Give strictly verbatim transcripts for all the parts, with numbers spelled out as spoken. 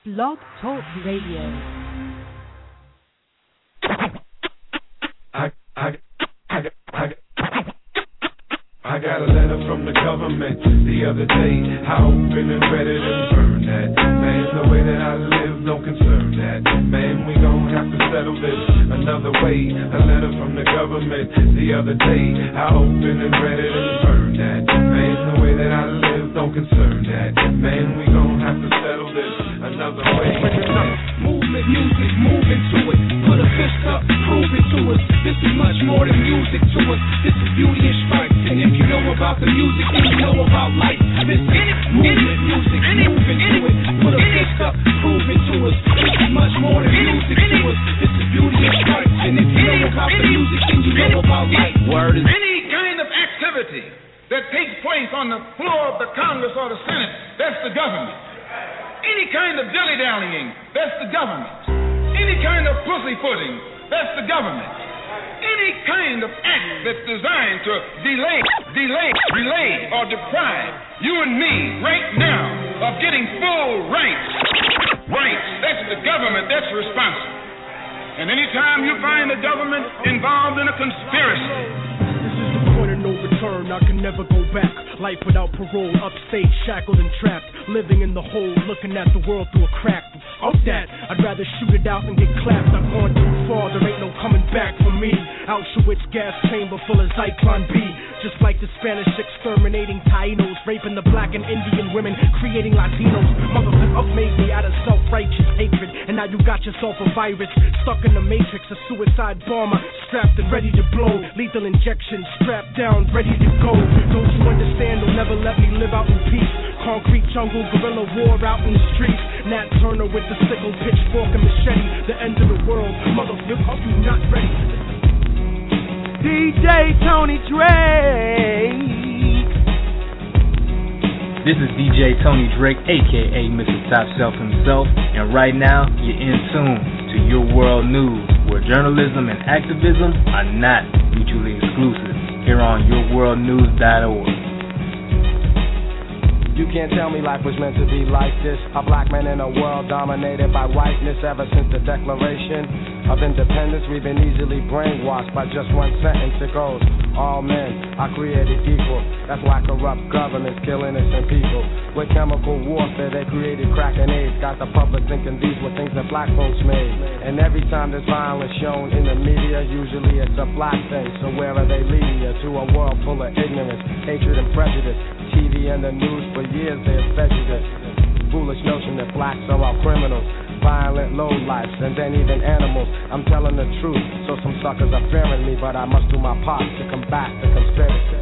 Blog Talk Radio. I, I, I, I, I got a letter from the government the other day. I opened and read it and burned that. Man, the way that I live don't concern that. Man, we gon' have to settle this another way. A letter from the government the other day. I opened and read it and burned that. Man, the way that I live don't concern that. Man, we gon' have to settle this another way. Movement, music, moving to it. Put a fist up, prove it to us. This is much more than music to us. This is beauty and strife. And if you know about the music, then you know about life. This is movement, music, moving to it. Put a fist up, prove it to us. This is much more than music to us. This is beauty and strife. And if you know about the music, then you know about life. Word is any kind of activity that takes place on the floor of the Congress or the Senate, that's the government. Any kind of dilly-dallying, that's the government. Any kind of pussyfooting, that's the government. Any kind of act that's designed to delay, delay, delay, or deprive you and me right now of getting full rights, rights, that's the government, that's responsible. And anytime you find the government involved in a conspiracy, no return, I can never go back. Life without parole, upstate, shackled and trapped. Living in the hole, looking at the world through a crack. Fuck that, I'd rather shoot it out and get clapped. I've gone too far, there ain't no coming back for me. Auschwitz gas chamber full of Zyklon B. Just like the Spanish exterminating Tainos, raping the black and Indian women, creating Latinos. Motherfucker made me out of self-righteous hatred, and now you got yourself a virus stuck in the matrix, a suicide bomber strapped and ready to blow. Lethal injection, strapped down, ready to go. Don't you understand? They'll never let me live out in peace. Concrete jungle, guerrilla war out in the streets. Nat Turner with the sickle, pitchfork and machete. The end of the world, motherfucker, you not ready. D J Tony Drake. This is D J Tony Drake, aka Mister Top Shelf himself, and right now you're in tune to Your World News, where journalism and activism are not mutually exclusive. Here on your world news dot org. You can't tell me life was meant to be like this. A black man in a world dominated by whiteness. Ever since the Declaration of Independence, we've been easily brainwashed by just one sentence. It goes, all men are created equal. That's why corrupt governments kill innocent people. With chemical warfare, they created crack and AIDS. Got the public thinking these were things that black folks made. And every time there's violence shown in the media, usually it's a black thing. So where are they leading you? To a world full of ignorance, hatred and prejudice. T V and the news for years they have fed you this foolish notion that blacks are all criminals, violent lowlifes, and then even animals. I'm telling the truth, so some suckers are fearing me, but I must do my part to combat the conspiracy.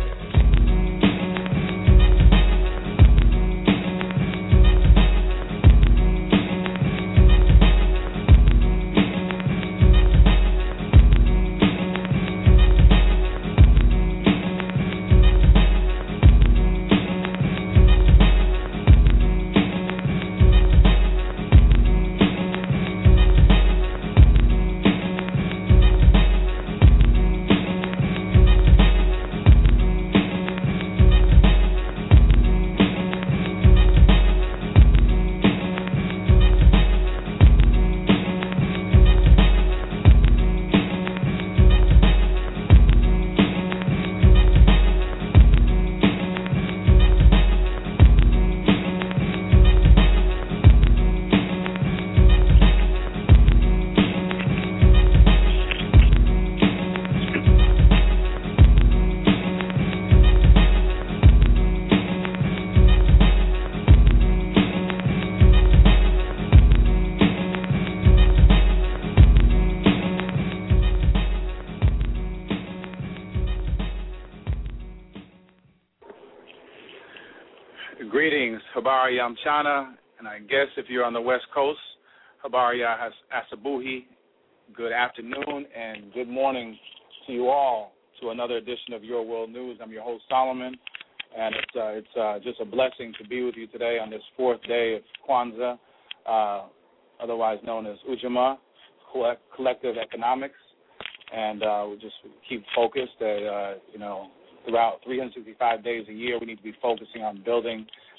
Greetings, Habari Yamchana, and I guess if you're on the West Coast, Habari Asabuhi, good afternoon and good morning to you all to another edition of Your World News. I'm your host, Solomon, and it's uh, it's uh, just a blessing to be with you today on this fourth day of Kwanzaa, uh, otherwise known as Ujamaa, Collective Economics, and uh, we just keep focused that, uh, you know, throughout three hundred sixty-five days a year, we need to be focusing on building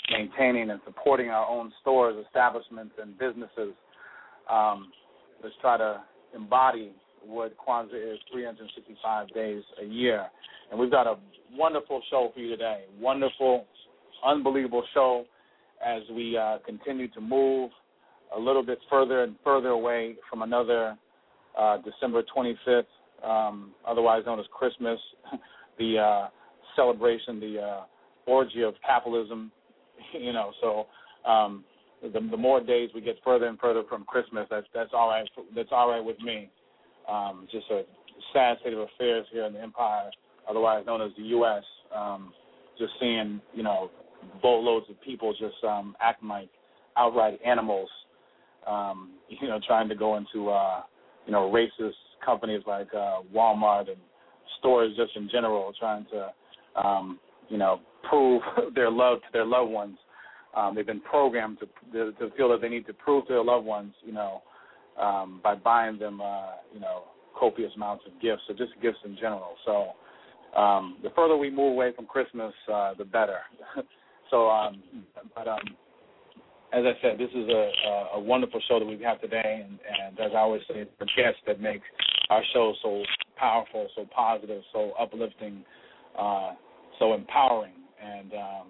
maintaining and supporting our own stores, establishments, and businesses. Um, let's try to embody what Kwanzaa is three hundred sixty-five days a year. And we've got a wonderful show for you today, wonderful, unbelievable show as we uh, continue to move a little bit further and further away from another uh, December twenty-fifth, um, otherwise known as Christmas, the uh, celebration, the uh, orgy of capitalism, you know. So um, the, the more days we get further and further from Christmas, that's that's all right. That's all right with me. Um, just a sad state of affairs here in the empire, otherwise known as the U S Um, just seeing, you know, boatloads of people just um, acting like outright animals, um, you know, trying to go into, uh, you know, racist companies like uh, Walmart and stores just in general, trying to, um, you know, prove their love to their loved ones. Um, they've been programmed to, to feel that they need to prove to their loved ones, you know, um, by buying them, uh, you know, copious amounts of gifts, or just gifts in general. So um, the further we move away from Christmas, uh, the better. so, um, but um, as I said, this is a, a wonderful show that we have today, and, and as I always say, the guests that make our show so powerful, so positive, so uplifting, uh, so empowering. And um,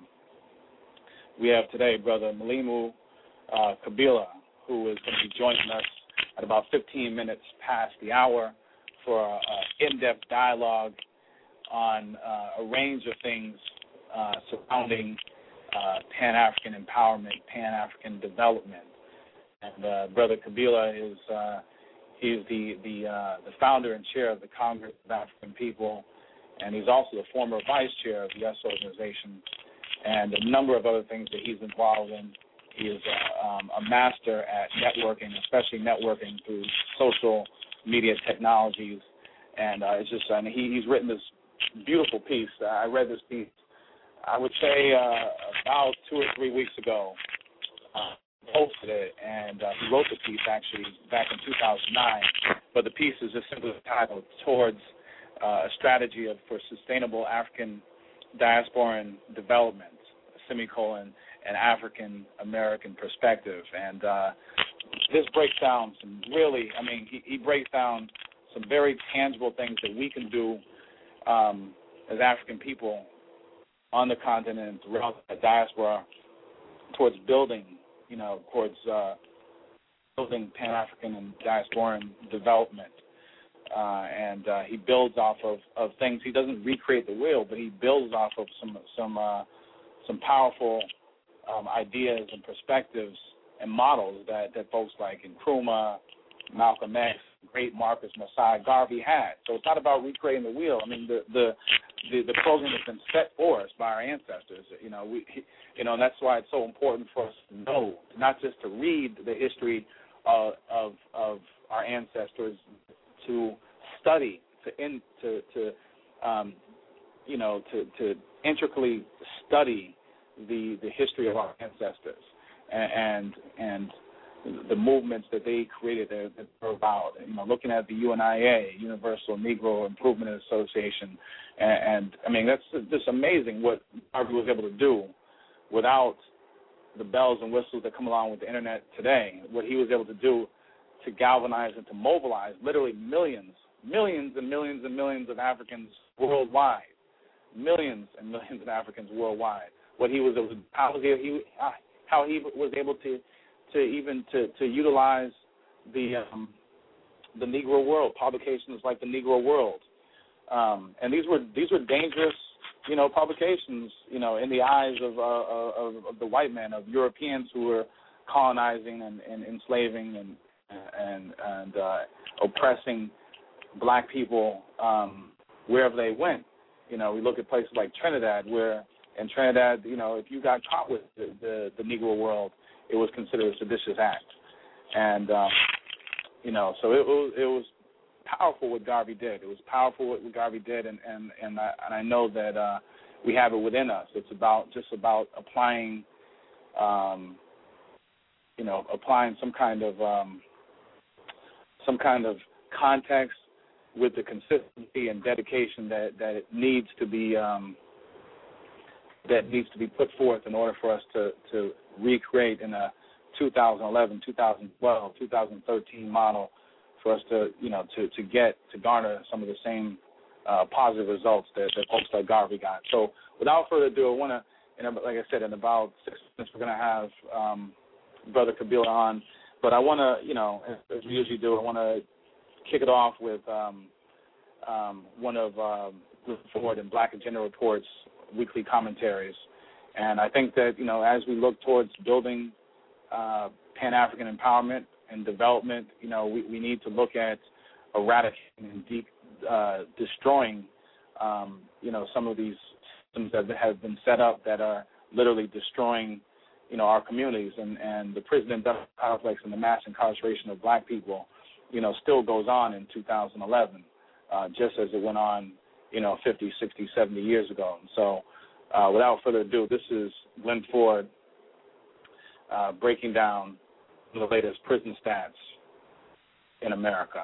we have today Brother Mwalimu uh, Kabila, who is going to be joining us at about fifteen minutes past the hour for an in-depth dialogue on uh, a range of things uh, surrounding uh, Pan-African empowerment, Pan-African development. And uh, Brother Kabila is uh, he's the the, uh, the founder and chair of the Congress of African People, and he's also the former vice chair of the U S organization, and a number of other things that he's involved in. He is a, um, a master at networking, especially networking through social media technologies. And uh, it's just, I mean, he, he's written this beautiful piece. Uh, I read this piece, I would say, uh, about two or three weeks ago. Uh, posted it, and uh, he wrote the piece actually back in two thousand nine. But the piece is just simply titled "Towards uh, a Strategy of, for Sustainable African Diasporan Development," semicolon, an African American perspective. And uh, this breaks down some really, I mean, he, he breaks down some very tangible things that we can do um, as African people on the continent, throughout the diaspora, towards building, you know, towards uh, building Pan-African and diasporan development. Uh, and uh, he builds off of, of things. He doesn't recreate the wheel, but he builds off of some some uh, some powerful um, ideas and perspectives and models that, that folks like Nkrumah, Malcolm X, great Marcus Mosiah Garvey had. So it's not about recreating the wheel. I mean, the the, the, the program has been set for us by our ancestors. You know, we, you know, and that's why it's so important for us to know, not just to read the history of of, of our ancestors, to study, to in, to to um, you know, to to intricately study the the history of our ancestors and and, and the movements that they created that were about, you know, looking at the U N I A, Universal Negro Improvement Association, and, and I mean, that's just amazing what Harvey was able to do without the bells and whistles that come along with the internet today. What he was able to do to galvanize and to mobilize literally millions, millions and millions and millions of Africans worldwide, millions and millions of Africans worldwide. What he was able to, how he, he how he was able to. to even to, to utilize the um, the Negro World, publications like the Negro World. Um, and these were these were dangerous, you know, publications, you know, in the eyes of, uh, of, of the white men, of Europeans who were colonizing and, and enslaving and and, and uh, oppressing black people um, wherever they went. You know, we look at places like Trinidad, where in Trinidad, you know, if you got caught with the, the, the Negro World, it was considered a seditious act. And, um, you know, so it was, it was powerful what Garvey did. It was powerful what Garvey did, and, and, and, I, and I know that uh, we have it within us. It's about just about applying, um, you know, applying some kind of um, some kind of context with the consistency and dedication that, that it needs to be um, that needs to be put forth in order for us to, to recreate in a two thousand eleven, two thousand twelve, two thousand thirteen model for us to, you know, to, to get, to garner some of the same uh, positive results that, that folks like Garvey got. So without further ado, I want to, like I said, in about six minutes we're going to have um, Brother Kabila on. But I want to, you know, as, as we usually do, I want to kick it off with um, um, one of um, Ford and Black Agenda Report's weekly commentaries. And I think that, you know, as we look towards building uh, Pan-African empowerment and development, you know, we, we need to look at eradicating and deep, uh, destroying, um, you know, some of these systems that have been set up that are literally destroying, you know, our communities. And, and the prison industrial complex and the mass incarceration of black people, you know, still goes on in two thousand eleven, uh, just as it went on, you know, fifty, sixty, seventy years ago. And so uh, without further ado, this is Glenn Ford uh, breaking down the latest prison stats in America.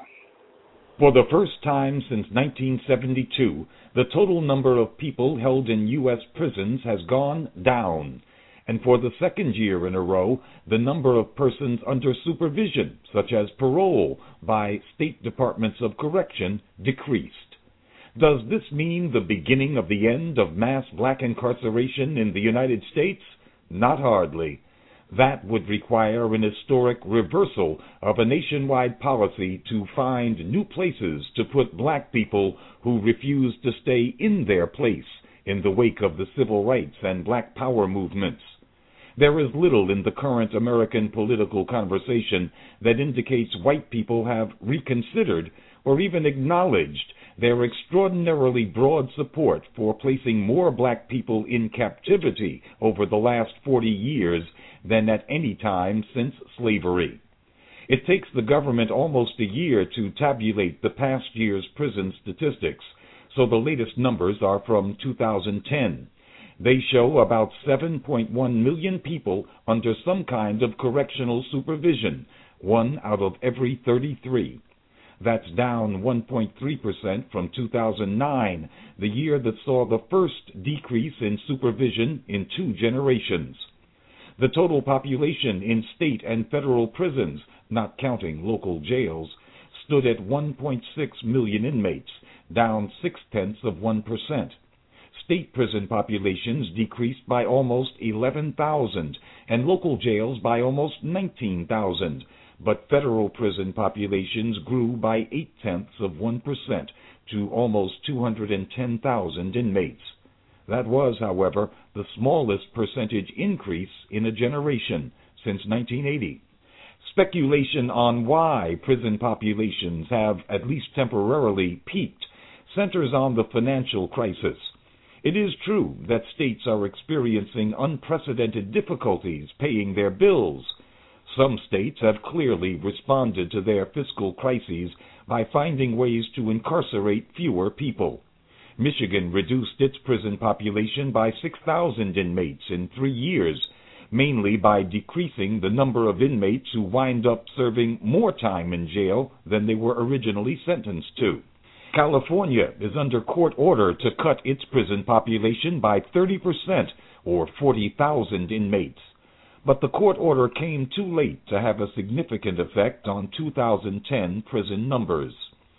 For the first time since nineteen seventy-two, the total number of people held in U S prisons has gone down. And for the second year in a row, the number of persons under supervision, such as parole, by state departments of correction decreased. Does this mean the beginning of the end of mass black incarceration in the United States? Not hardly. That would require an historic reversal of a nationwide policy to find new places to put black people who refuse to stay in their place in the wake of the civil rights and black power movements. There is little in the current American political conversation that indicates white people have reconsidered or even acknowledged their extraordinarily broad support for placing more black people in captivity over the last forty years than at any time since slavery. It takes the government almost a year to tabulate the past year's prison statistics, so the latest numbers are from two thousand ten. They show about seven point one million people under some kind of correctional supervision, one out of every thirty-three. That's down one point three percent from two thousand nine, the year that saw the first decrease in supervision in two generations. The total population in state and federal prisons, not counting local jails, stood at one point six million inmates, down six-tenths of one percent. State prison populations decreased by almost eleven thousand, and local jails by almost nineteen thousand, but federal prison populations grew by eight-tenths of one percent to almost two hundred ten thousand inmates. That was, however, the smallest percentage increase in a generation since nineteen eighty. Speculation on why prison populations have, at least temporarily, peaked centers on the financial crisis. It is true that states are experiencing unprecedented difficulties paying their bills. Some states have clearly responded to their fiscal crises by finding ways to incarcerate fewer people. Michigan reduced its prison population by six thousand inmates in three years, mainly by decreasing the number of inmates who wind up serving more time in jail than they were originally sentenced to. California is under court order to cut its prison population by thirty percent, or forty thousand inmates. But the court order came too late to have a significant effect on two thousand ten prison numbers.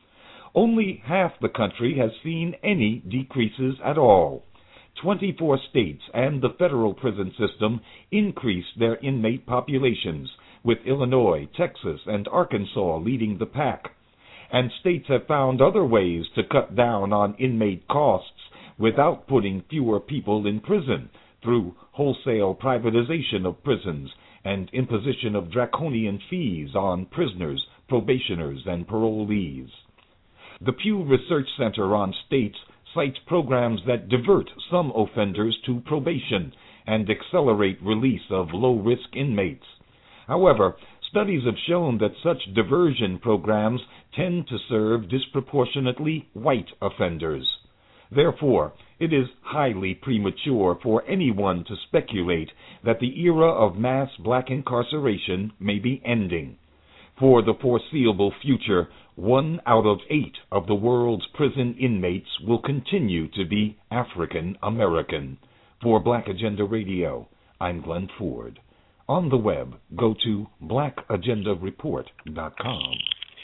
Only half the country has seen any decreases at all. twenty-four states and the federal prison system increased their inmate populations, with Illinois, Texas, and Arkansas leading the pack. And states have found other ways to cut down on inmate costs without putting fewer people in prison, through wholesale privatization of prisons and imposition of draconian fees on prisoners, probationers, and parolees. The Pew Research Center on States cites programs that divert some offenders to probation and accelerate release of low-risk inmates. However, studies have shown that such diversion programs tend to serve disproportionately white offenders. Therefore, it is highly premature for anyone to speculate that the era of mass black incarceration may be ending. For the foreseeable future, one out of eight of the world's prison inmates will continue to be African American. For Black Agenda Radio, I'm Glenn Ford. On the web, go to black agenda report dot com.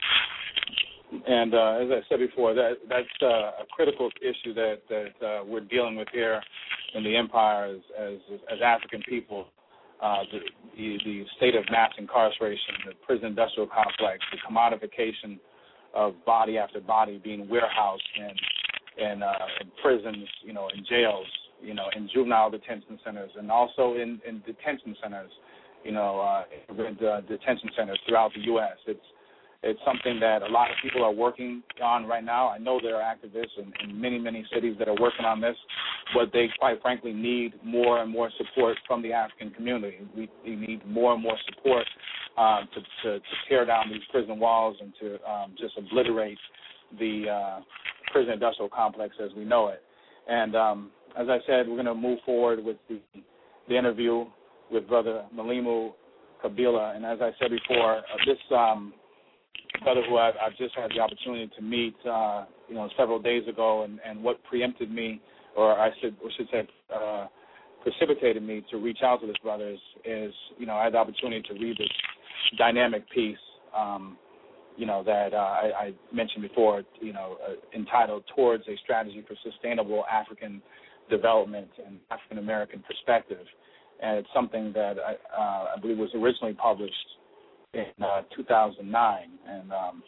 And uh, as I said before, that that's uh, a critical issue that that uh, we're dealing with here in the empire as as, as African people. Uh, the, the the state of mass incarceration, the prison industrial complex, the commodification of body after body being warehoused in in, uh, in prisons, you know, in jails, you know, in juvenile detention centers, and also in, in detention centers, you know, uh, in uh, detention centers throughout the U S It's It's something that a lot of people are working on right now. I know there are activists in, in many, many cities that are working on this, but they, quite frankly, need more and more support from the African community. We, we need more and more support uh, to, to, to tear down these prison walls and to um, just obliterate the uh, prison industrial complex as we know it. And um, as I said, we're going to move forward with the, the interview with Brother Malemu Kabila. And as I said before, uh, this um, brother who I've, I've just had the opportunity to meet, uh, you know, several days ago, and, and what preempted me, or I should, or should say, uh, precipitated me to reach out to this brother is, is, you know, I had the opportunity to read this dynamic piece, um, you know, that uh, I, I mentioned before, you know, uh, entitled "Towards a Strategy for Sustainable African Development and African American Perspective," and it's something that I, uh, I believe was originally published in uh, two thousand nine, and um,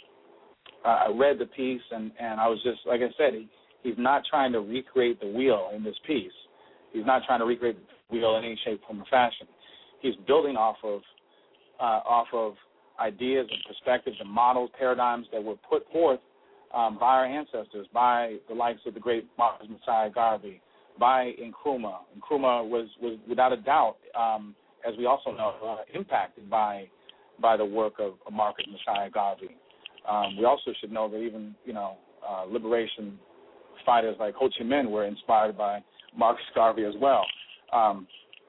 I read the piece, and, and I was just, like I said, he, he's not trying to recreate the wheel in this piece. He's not trying to recreate the wheel in any shape, form, or fashion. He's building off of uh, off of ideas and perspectives and models, paradigms that were put forth um, by our ancestors, by the likes of the great Marcus Messiah Garvey, by Nkrumah. Nkrumah was, was without a doubt, um, as we also know, uh, impacted by by the work of, of Marcus Messiah Garvey. Um, we also should know that even, you know, uh, liberation fighters like Ho Chi Minh were inspired by Marcus Garvey as well. Um,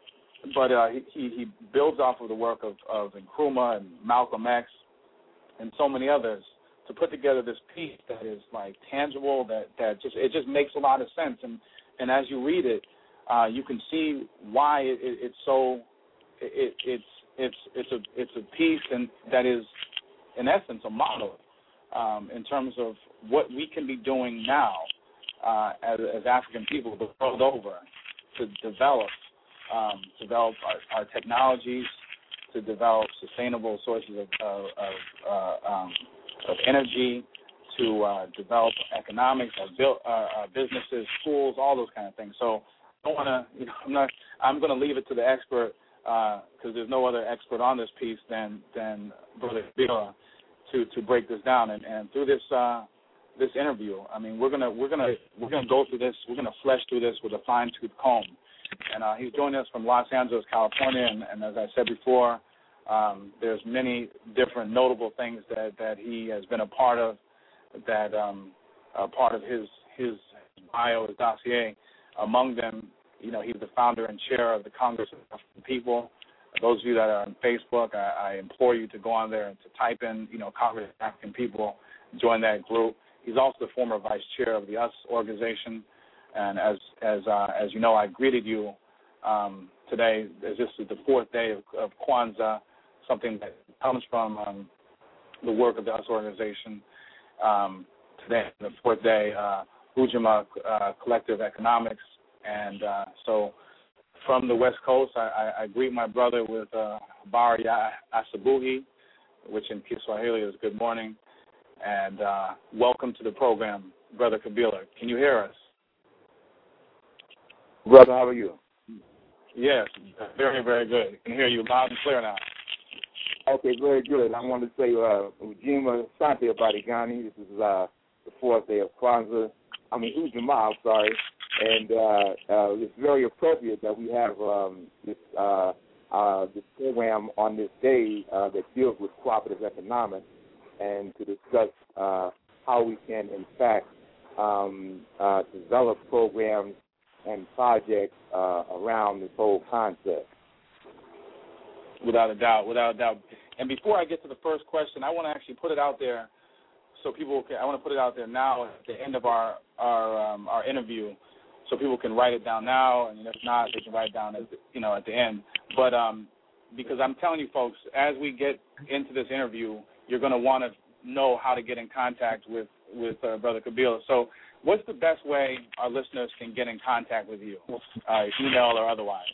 but uh, he, he builds off of the work of, of Nkrumah and Malcolm X and so many others to put together this piece that is like tangible, that, that just it just makes a lot of sense. And, and as you read it, uh, you can see why it, it, it's so it, it's It's it's a it's a piece and that is, in essence, a model um, in terms of what we can be doing now uh, as, as African people the world over to develop um, develop our, our technologies, to develop sustainable sources of of, of, uh, um, of energy, to uh, develop economics, our, build, uh, our businesses, schools, all those kind of things. So I don't want to, you know, I'm not. I'm going to leave it to the expert. Because uh, there's no other expert on this piece than than Brother Kabila to, to break this down, and, and through this uh, this interview, I mean we're gonna we're gonna we're gonna go through this, we're gonna flesh through this with a fine tooth comb, and uh, he's joining us from Los Angeles, California, and, and as I said before, um, there's many different notable things that, that he has been a part of, that um, a part of his his bio, his dossier. Among them, you know, he's the founder and chair of the Congress of African People. Those of you that are on Facebook, I, I implore you to go on there and to type in, you know, Congress of African People, join that group. He's also the former vice chair of the U S organization. And as as uh, as you know, I greeted you um, today. As this is the fourth day of, of Kwanzaa, something that comes from um, the work of the U S organization. Um, today, the fourth day, uh, Ujamaa uh, Collective Economics. And uh, so from the West Coast, I, I, I greet my brother with uh, Habari ya Asubuhi, which in Kiswahili is good morning. And uh, welcome to the program, Brother Kabila. Can you hear us? Brother, how are you? Yes, very, very good. I can hear you loud and clear now. Okay, very good. I want to say, uh, Ujima Sante Badigani. This is uh, the fourth day of Kwanzaa. I mean, Ujamaa, I'm sorry. And uh, uh, it's very appropriate that we have um, this uh, uh, this program on this day uh, that deals with cooperative economics, and to discuss uh, how we can, in fact, um, uh, develop programs and projects uh, around this whole concept. Without a doubt, without a doubt. And before I get to the first question, I want to actually put it out there so people can, I want to put it out there now at the end of our our, um, our interview. so people can write it down now, and if not, they can write it down at the, you know, at the end. But um, because I'm telling you, folks, as we get into this interview, you're going to want to know how to get in contact with with uh, Brother Kabila. So, what's the best way our listeners can get in contact with you, uh, email or otherwise?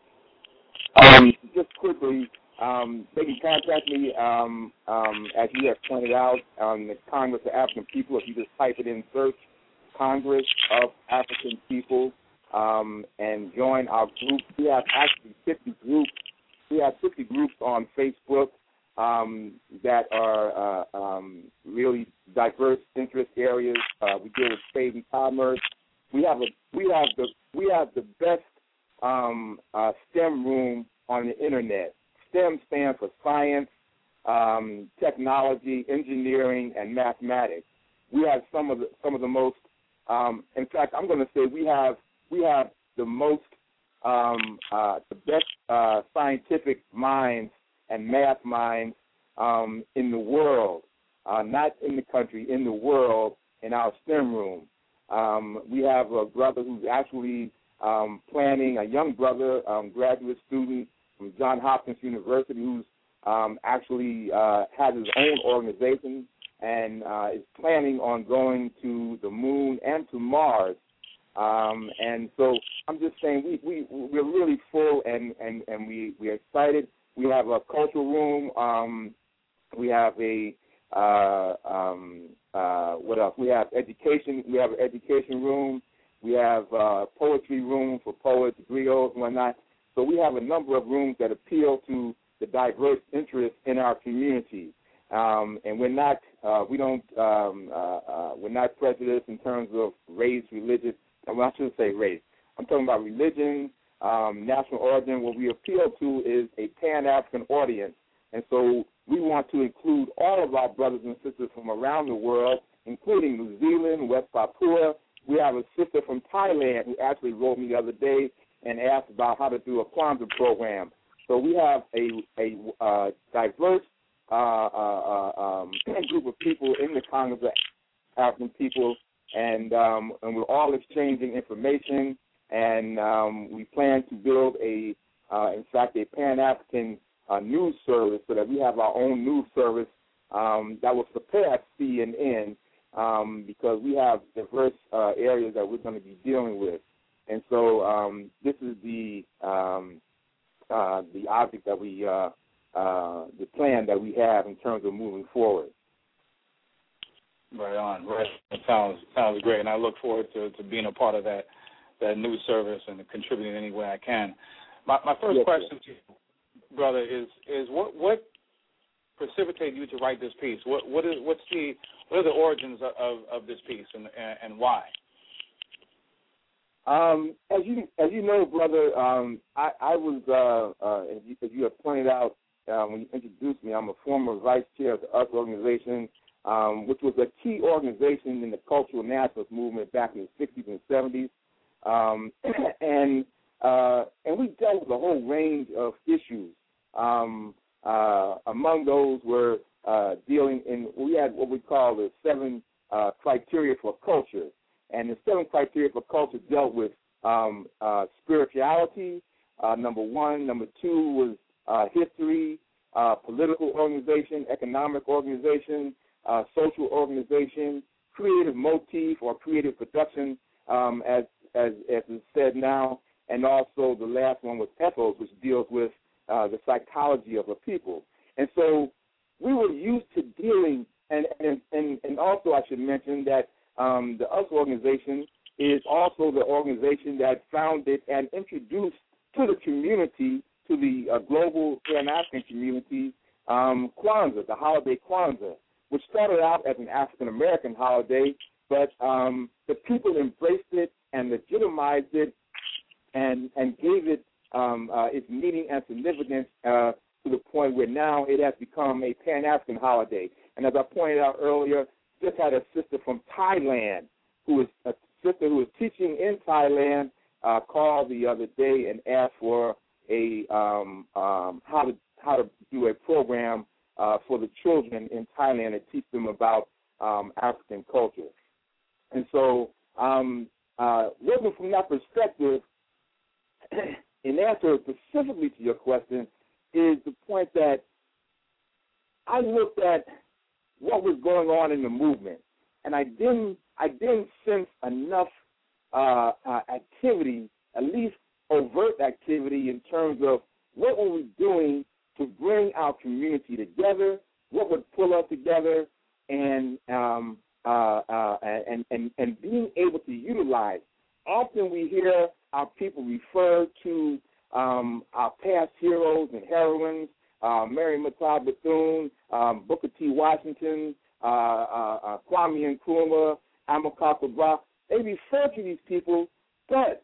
Um, just quickly, um, they can contact me, um, um, as you have pointed out, on the Congress of African People. If you just type it in search, Congress of African People, um, and join our group. We have actually fifty groups. We have fifty groups on Facebook um, that are uh, um, really diverse interest areas. Uh, we deal with trade and commerce. We have a we have the we have the best um, uh, STEM room on the internet. STEM stands for science, um, technology, engineering, and mathematics. We have some of the some of the most. Um, in fact, I'm going to say we have we have the most um, uh, the best uh, scientific minds and math minds um, in the world, uh, not in the country, in the world, in our STEM room. Um, we have a brother who's actually um, planning, a young brother, um, graduate student from Johns Hopkins University, who's um, actually uh, has his own organization and uh, is planning on going to the moon and to Mars. Um, and so I'm just saying we, we, we're really full and, and, and we, we're excited. We have a cultural room. Um, we have a, uh, um, uh, what else? We have education. We have an education room. We have a poetry room for poets, griots, and whatnot. So we have a number of rooms that appeal to the diverse interests in our community. Um, and we're not, uh, we don't, um, uh, uh, we're not prejudiced in terms of race, religion. Well, I shouldn't say race. I'm talking about religion, um, national origin. What we appeal to is a Pan-African audience. And so we want to include all of our brothers and sisters from around the world, including New Zealand, West Papua. We have a sister from Thailand who actually wrote me the other day and asked about how to do a Kwanzaa program. So we have a, a uh, diverse uh, uh, um, group of people in the Congress of African People, and, um, and we're all exchanging information, and um, we plan to build a, uh, in fact, a Pan-African uh, news service so that we have our own news service um, that will surpass C N N um, because we have diverse uh, areas that we're going to be dealing with. And so um, this is the um, uh, the object that we, uh, uh, the plan that we have in terms of moving forward. Right on. Right. It sounds sounds great, and I look forward to, to being a part of that that news service and contributing any way I can. My my first yes, question yes. to you, brother, is is what what precipitated you to write this piece? What what is what's the what are the origins of, of this piece and, and and why? Um, as you as you know, brother, um, I, I was uh, uh, as, you, as you have pointed out uh, when you introduced me, I'm a former vice chair of the U R C organization, um, which was a key organization in the cultural nationalist movement back in the sixties and seventies, um, and uh, and we dealt with a whole range of issues. Um, uh, among those were uh, dealing in we had what we call the seven uh, criteria for culture. And the seven criteria for culture dealt with um, uh, spirituality, uh, number one. Number two was uh, history, uh, political organization, economic organization, uh, social organization, creative motif or creative production, um, as, as as is said now. And also the last one was ethos, which deals with uh, the psychology of a people. And so we were used to dealing, and, and, and, and also I should mention that Um, the U R C organization is also the organization that founded and introduced to the community, to the uh, global Pan-African community, um, Kwanzaa, the holiday Kwanzaa, which started out as an African-American holiday, but um, the people embraced it and legitimized it and, and gave it um, uh, its meaning and significance uh, to the point where now it has become a Pan-African holiday. And as I pointed out earlier, just had a sister from Thailand who was a sister who was teaching in Thailand uh, called the other day and asked for a um, um, how to how to do a program uh, for the children in Thailand and teach them about um, African culture. And so um, uh, looking from that perspective, in answer specifically to your question, is the point that I looked at what was going on in the movement, and I didn't I didn't sense enough uh, uh, activity, at least overt activity, in terms of what were we doing to bring our community together, what would pull us together, and um, uh, uh, and, and and being able to utilize. Often we hear our people refer to um, our past heroes and heroines, uh, Mary Murtaugh Bethune, um, Booker T. Washington, uh, uh, uh, Kwame Nkrumah, Amilcar Cabral. They refer to these people, but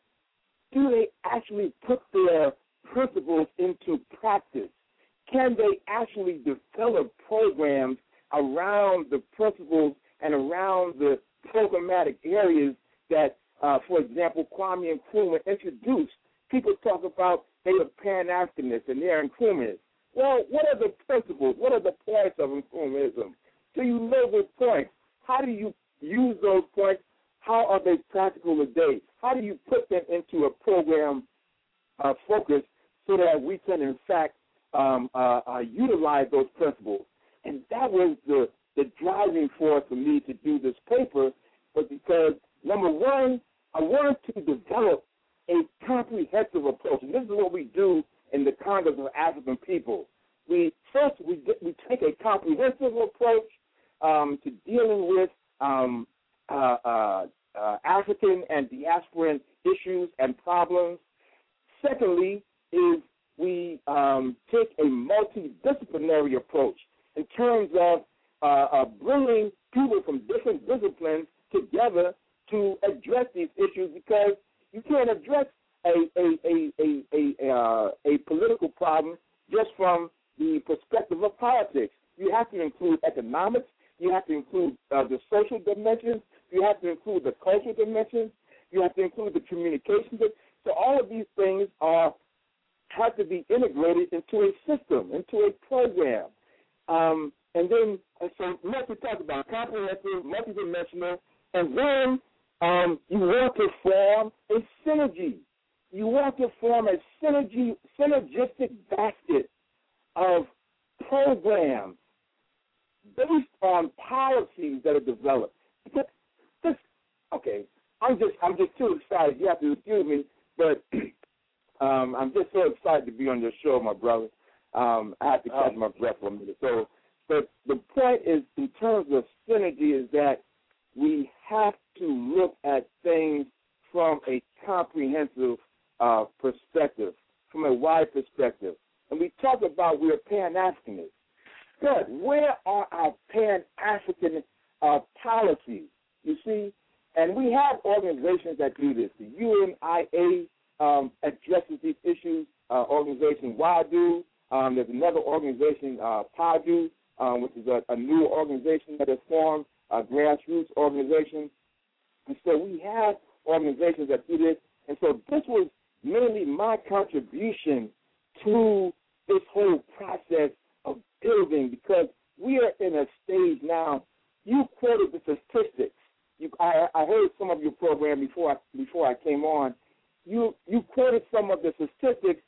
do they actually put their principles into practice? Can they actually develop programs around the principles and around the programmatic areas that, uh, for example, Kwame Nkrumah introduced? People talk about they are Pan-Africanists and they're Nkrumahs. Well, what are the principles? What are the points of Nkrumahism? Do you know those points? How do you use those points? How are they practical today? How do you put them into a program uh, focus so that we can, in fact, um, uh, uh, utilize those principles? And that was the, the driving force for me to do this paper, but because, number one, I wanted to develop a comprehensive approach. And this is what we do in the Congress of African People. We first we get, we take a comprehensive approach um, to dealing with um, uh, uh, uh, African and diasporan issues and problems. Secondly, is we um, take a multidisciplinary approach in terms of uh, uh, bringing people from different disciplines together to address these issues, because you can't address a a a a a, uh, a political problem just from the perspective of politics. You have to include economics. You have to include uh, the social dimensions. You have to include the cultural dimensions. You have to include the communications. So all of these things are have to be integrated into a system, into a program. Um, and then, and so let's talk about comprehensive, multidimensional, and then um, you want to form a synergy. You want to form a synergy, synergistic basket of programs based on policies that are developed. Because this, okay, I'm just, I'm just too excited. You have to excuse me, but um, I'm just so excited to be on your show, my brother. Um, I have to catch my breath for a minute. So, but the point is, in terms of synergy, is that we have to look at things from a comprehensive uh, perspective, from a wide perspective. And we talk about we're Pan-Africanists. Good. Where are our Pan-African uh, policies? You see, and we have organizations that do this. The U N I A um, addresses these issues. Uh, organization WADU. Um, there's another organization, uh, PADU, um, which is a, a new organization that has formed, a grassroots organization. And so we have organizations that do this. And so this was mainly my contribution to this whole process of building, because we are in a stage now. You quoted the statistics. You, I, I heard some of your program before I, before I came on. You you quoted some of the statistics.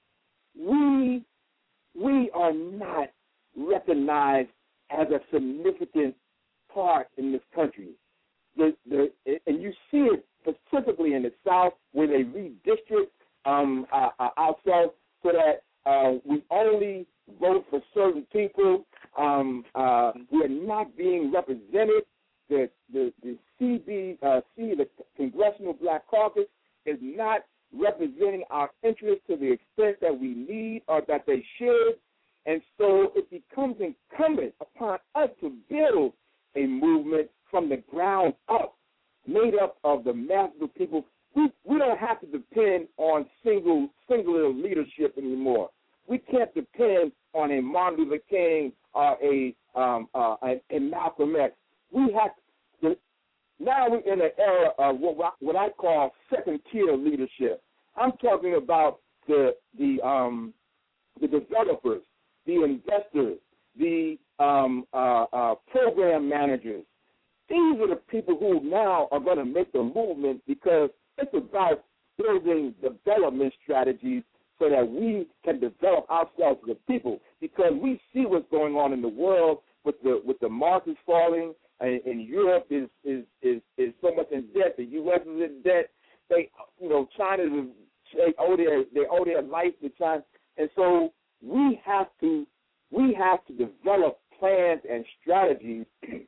We we are not recognized as a significant part in this country. The, the, and you see it specifically in the South, where they redistrict um, uh, uh, ourselves so that uh, we only vote for certain people. Um, uh, we're not being represented. The the, the C B C, the Congressional Black Caucus, is not representing our interests to the extent that we need or that they should. And so it becomes incumbent upon us to build a movement from the ground up, made up of the masses of people. We, we don't have to depend on single singular leadership anymore. We can't depend on a Martin Luther King or a, um, uh, a, a Malcolm X. We have to, now we're in an era of what, what I call second-tier leadership. I'm talking about the the um, the developers, the investors, the um, uh, uh, program managers. These are the people who now are going to make the movement, because it's about building development strategies so that we can develop ourselves as a people, because we see what's going on in the world with the with the markets falling, and, and Europe is, is is is so much in debt. The U S is in debt. They, you know, China they owe their they owe their life to China, and so we have to we have to develop plans and strategies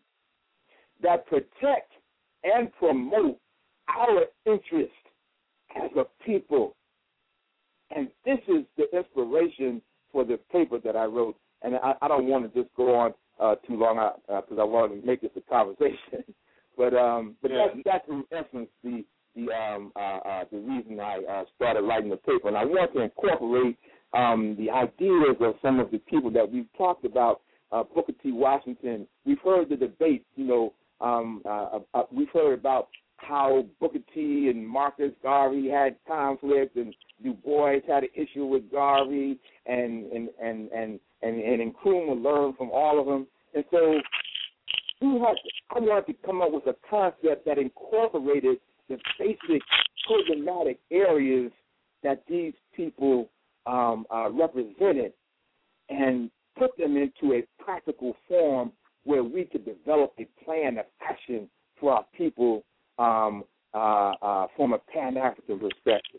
that protect and promote our interest as a people. And this is the inspiration for the paper that I wrote. And I, I don't want to just go on uh, too long because uh, I want to make this a conversation. but um, but yeah. that's, that's in essence the the um, uh, uh, the reason I uh, started writing the paper. And I want to incorporate um, the ideas of some of the people that we've talked about. Uh, Booker T. Washington. We've heard the debate. You know, um, uh, uh, we've heard about how Booker T. and Marcus Garvey had conflict, and Du Bois had an issue with Garvey, and and and and and, and Nkrumah learned from all of them. And so we had, I wanted to come up with a concept that incorporated the basic programmatic areas that these people um, uh, represented, and put them into a practical form where we could develop a plan of action for our people um, uh, uh, from a Pan-African perspective.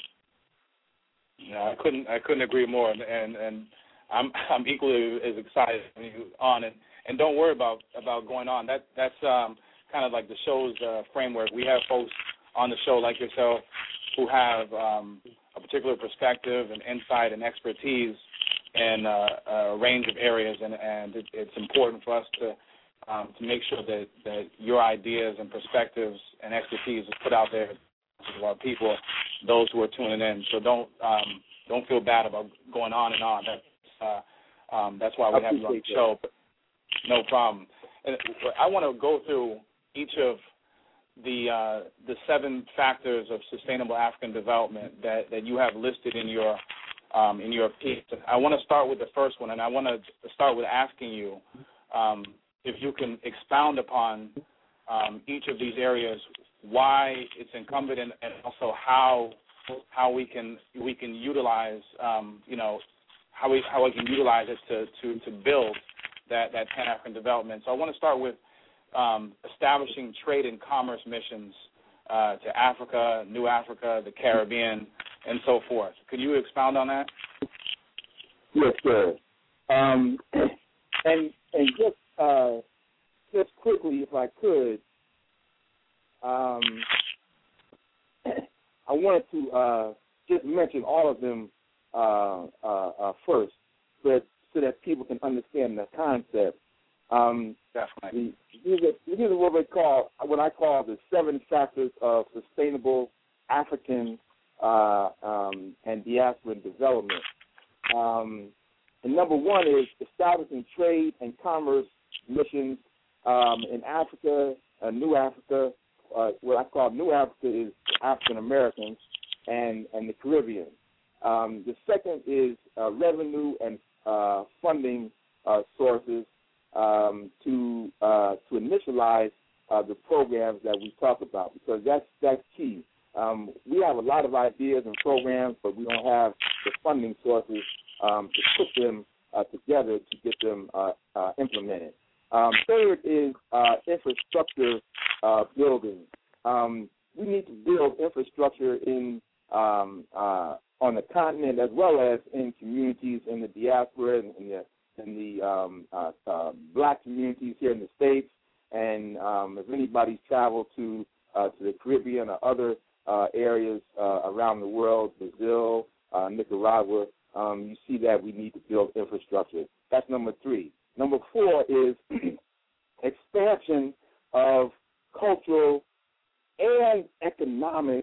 Yeah, I couldn't I couldn't agree more, and and, and I'm I'm equally as excited as you on, and, and don't worry about, about going on. That that's um, kind of like the show's uh, framework. We have folks on the show like yourself who have um, a particular perspective and insight and expertise in uh, a range of areas, and, and it, it's important for us to um, to make sure that, that your ideas and perspectives and expertise is put out there to our people, those who are tuning in. So don't um, don't feel bad about going on and on. That's uh, um, that's why we have you on the show. But no problem. And I want to go through each of the uh, the seven factors of sustainable African development that, that you have listed in your um, in your piece. I want to start with the first one, and I want to start with asking you um, if you can expound upon um, each of these areas, why it's incumbent, and, and also how how we can we can utilize um, you know how we how we can utilize it to to, to build that that Pan African development. So I want to start with um, establishing trade and commerce missions uh, to Africa, New Africa, the Caribbean, and so forth. Could you expound on that? Yes, sir. Um, and and just uh, just quickly, if I could, um, I wanted to uh, just mention all of them uh, uh, uh, first, but so that people can understand the concept. Um, Definitely. The, these, are, these are what we call, what I call the seven factors of sustainable African uh, um, and diasporan development. Um, and number one is establishing trade and commerce missions um, in Africa, uh, New Africa. Uh, what I call New Africa is African Americans and, and the Caribbean. Um, the second is uh, revenue and uh, funding uh, sources um, to uh, to initialize uh, the programs that we talk about, because that's that's key. Um, we have a lot of ideas and programs, but we don't have the funding sources um, to put them uh, together to get them uh, uh, implemented. Um, third is uh, infrastructure uh, building. Um, we need to build infrastructure in um, uh, on the continent as well as in communities in the diaspora and in the, in the um, uh, uh, black communities here in the States. And um, if anybody's traveled to uh, to the Caribbean or other uh, areas uh, around the world, Brazil, uh, Nicaragua, um, you see that we need to build infrastructure. That's number three. Number four is expansion of cultural and economic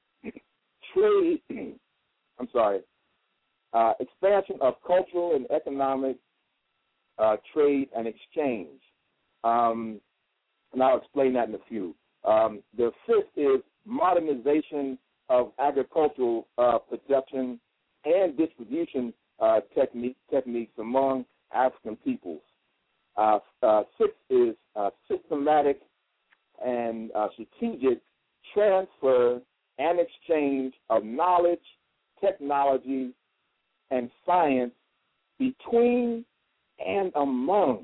trade. I'm sorry, uh, expansion of cultural and economic uh, trade and exchange. Um, and I'll explain that in a few. Um, the fifth is modernization of agricultural uh, production and distribution uh, technique, techniques among African peoples. Uh, uh, sixth is uh, systematic and uh, strategic transfer and exchange of knowledge, technology, and science between and among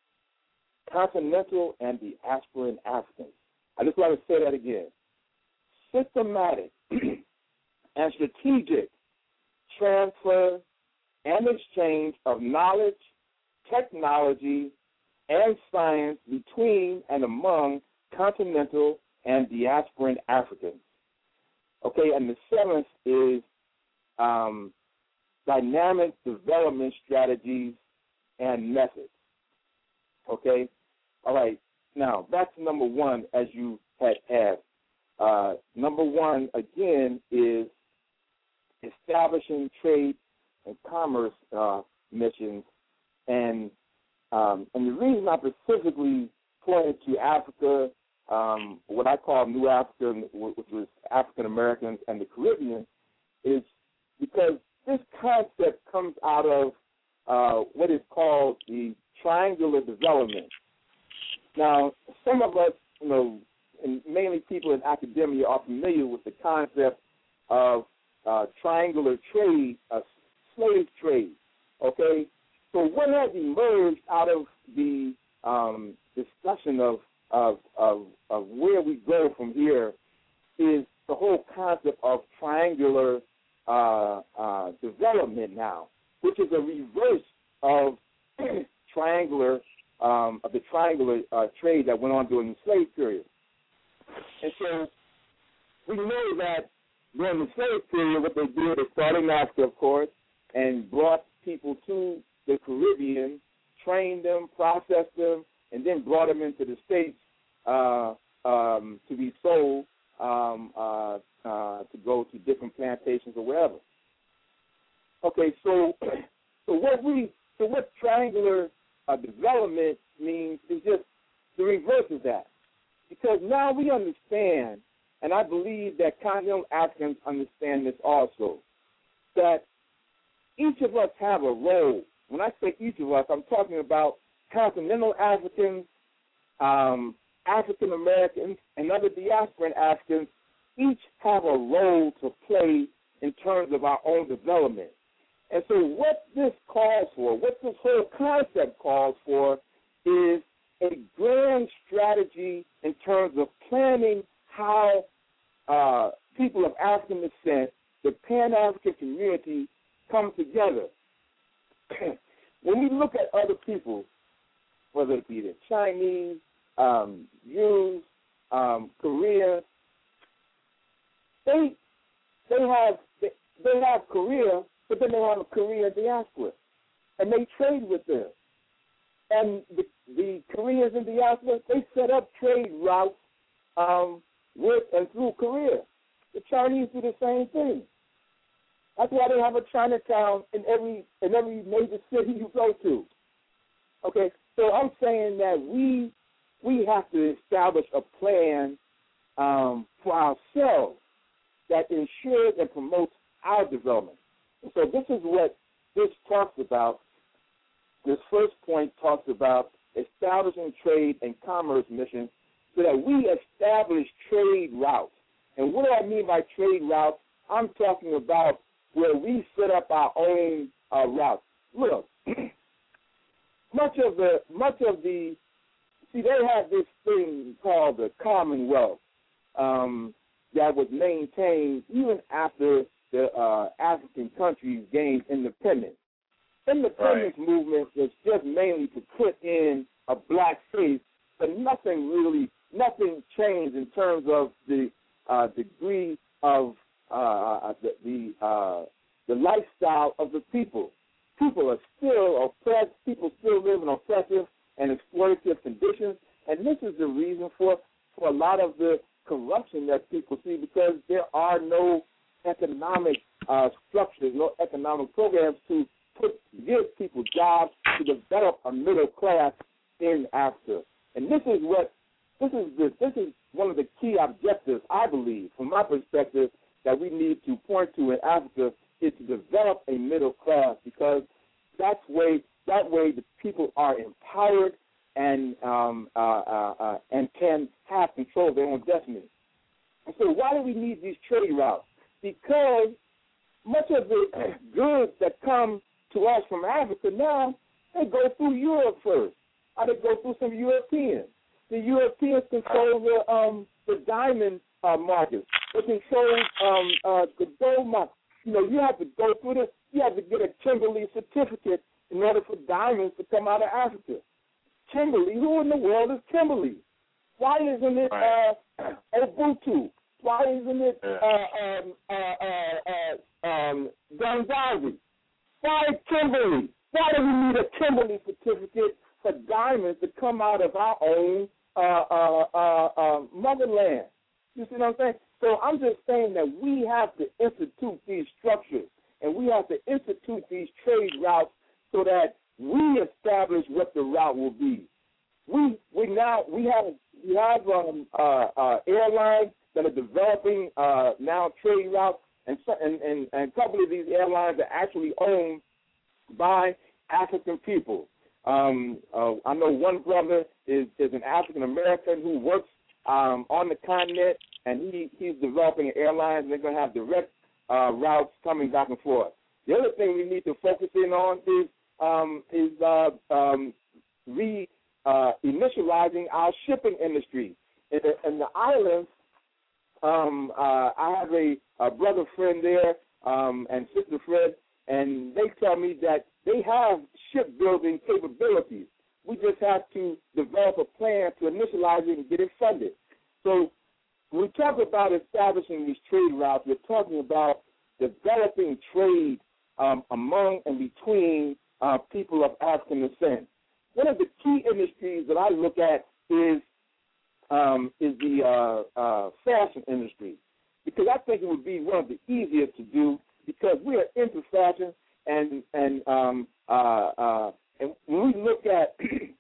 continental and diasporan Africans. I just want to say that again. Systematic and strategic transfer and exchange of knowledge, technology, and science between and among continental and diasporan Africans. Okay, and the seventh is um, dynamic development strategies and methods. Okay, all right. Now, back to number one, as you had asked. Uh, number one, again, is establishing trade and commerce uh, missions. And um, and the reason I specifically pointed to Africa, um, what I call New Africa, which was African Americans and the Caribbean, is because this concept comes out of uh, what is called the triangular development. Now, some of us, you know, and mainly people in academia are familiar with the concept of uh, triangular trade, uh, slave trade, okay? So what has emerged out of the um, discussion of, of, of, of where we go from here is the whole concept of triangular uh, uh, development now, which is a reverse of triangular, um, of the triangular uh, trade that went on during the slave period. And so we know that during the slave period, what they did is started in Africa, of course, and brought people to the Caribbean, trained them, processed them, and then brought them into the States uh, um, to be sold, um, uh, uh, to go to different plantations or wherever. Okay, so so what we so what triangular uh, development means is just the reverse of that. Because now we understand, and I believe that continental Africans understand this also, that each of us have a role. When I say each of us, I'm talking about continental Africans, um, African Americans, and other diasporan Africans. Each have a role to play in terms of our own development. And so what this calls for, what this whole concept calls for, is a grand strategy in terms of planning how uh, people of African descent, the Pan-African community, come together. When we look at other people, whether it be the Chinese, um, Jews, um, Koreans, they they have they, they have Korea, but then they have a Korean diaspora, and they trade with them. And the, the Koreans in diaspora, they set up trade routes um, with and through Korea. The Chinese do the same thing. That's why they have a Chinatown in every in every major city you go to. Okay, so I'm saying that we we have to establish a plan um, for ourselves that ensures and promotes our development. And so this is what this talks about. This first point talks about establishing trade and commerce missions so that we establish trade routes. And what do I mean by trade routes? I'm talking about where we set up our own uh, routes. Look, much of the much of the see they have this thing called the Commonwealth um, that was maintained even after the uh, African countries gained independence. Independence right. movement was just mainly to put in a black face, but nothing really, nothing changed in terms of the uh, degree of uh, the the, uh, the lifestyle of the people. People are still oppressed. People still live in oppressive and exploitative conditions, and this is the reason for for a lot of the corruption that people see, because there are no economic uh, structures, no economic programs to put give people jobs to develop a middle class in Africa. And this is what this is the, this is one of the key objectives, I believe, from my perspective, that we need to point to in Africa is to develop a middle class, because that's way that way the people are empowered and um, uh, uh, uh, and can have control of their own destiny. And so why do we need these trade routes? Because much of the goods that come to us from Africa now, they go through Europe first, or they go through some Europeans. The Europeans control the um, the diamond uh, market. They control um, uh, the gold market. You know, you have to go through this. You have to get a Kimberley certificate in order for diamonds to come out of Africa. Kimberley, who in the world is Kimberley? Why isn't it uh, Ubuntu? Why isn't it uh, um, uh, uh, uh, um, Gonzaga? Why Kimberley? Why do we need a Kimberley certificate for diamonds to come out of our own uh, uh, uh, uh, motherland? You see what I'm saying? So I'm just saying that we have to institute these structures, and we have to institute these trade routes so that we establish what the route will be. We we now we have we have um, uh, uh, airlines that are developing uh, now trade routes, and, and and and a couple of these airlines are actually owned by African people. Um, uh, I know one brother is is an African American who works um, on the continent, and he he's developing an airline, and they're going to have direct uh, routes coming back and forth. The other thing we need to focus in on is um, is uh, um, re uh, initializing our shipping industry in the, in the islands. Um, uh, I have a, a brother friend there um, and sister friend, and they tell me that they have shipbuilding capabilities. We just have to develop a plan to initialize it and get it funded. So when we talk about establishing these trade routes, we're talking about developing trade um, among and between uh, people of African descent. One of the key industries that I look at is um, is the uh, uh, fashion industry, because I think it would be one of the easiest to do, because we are into fashion, and and um, uh, uh, and when we look at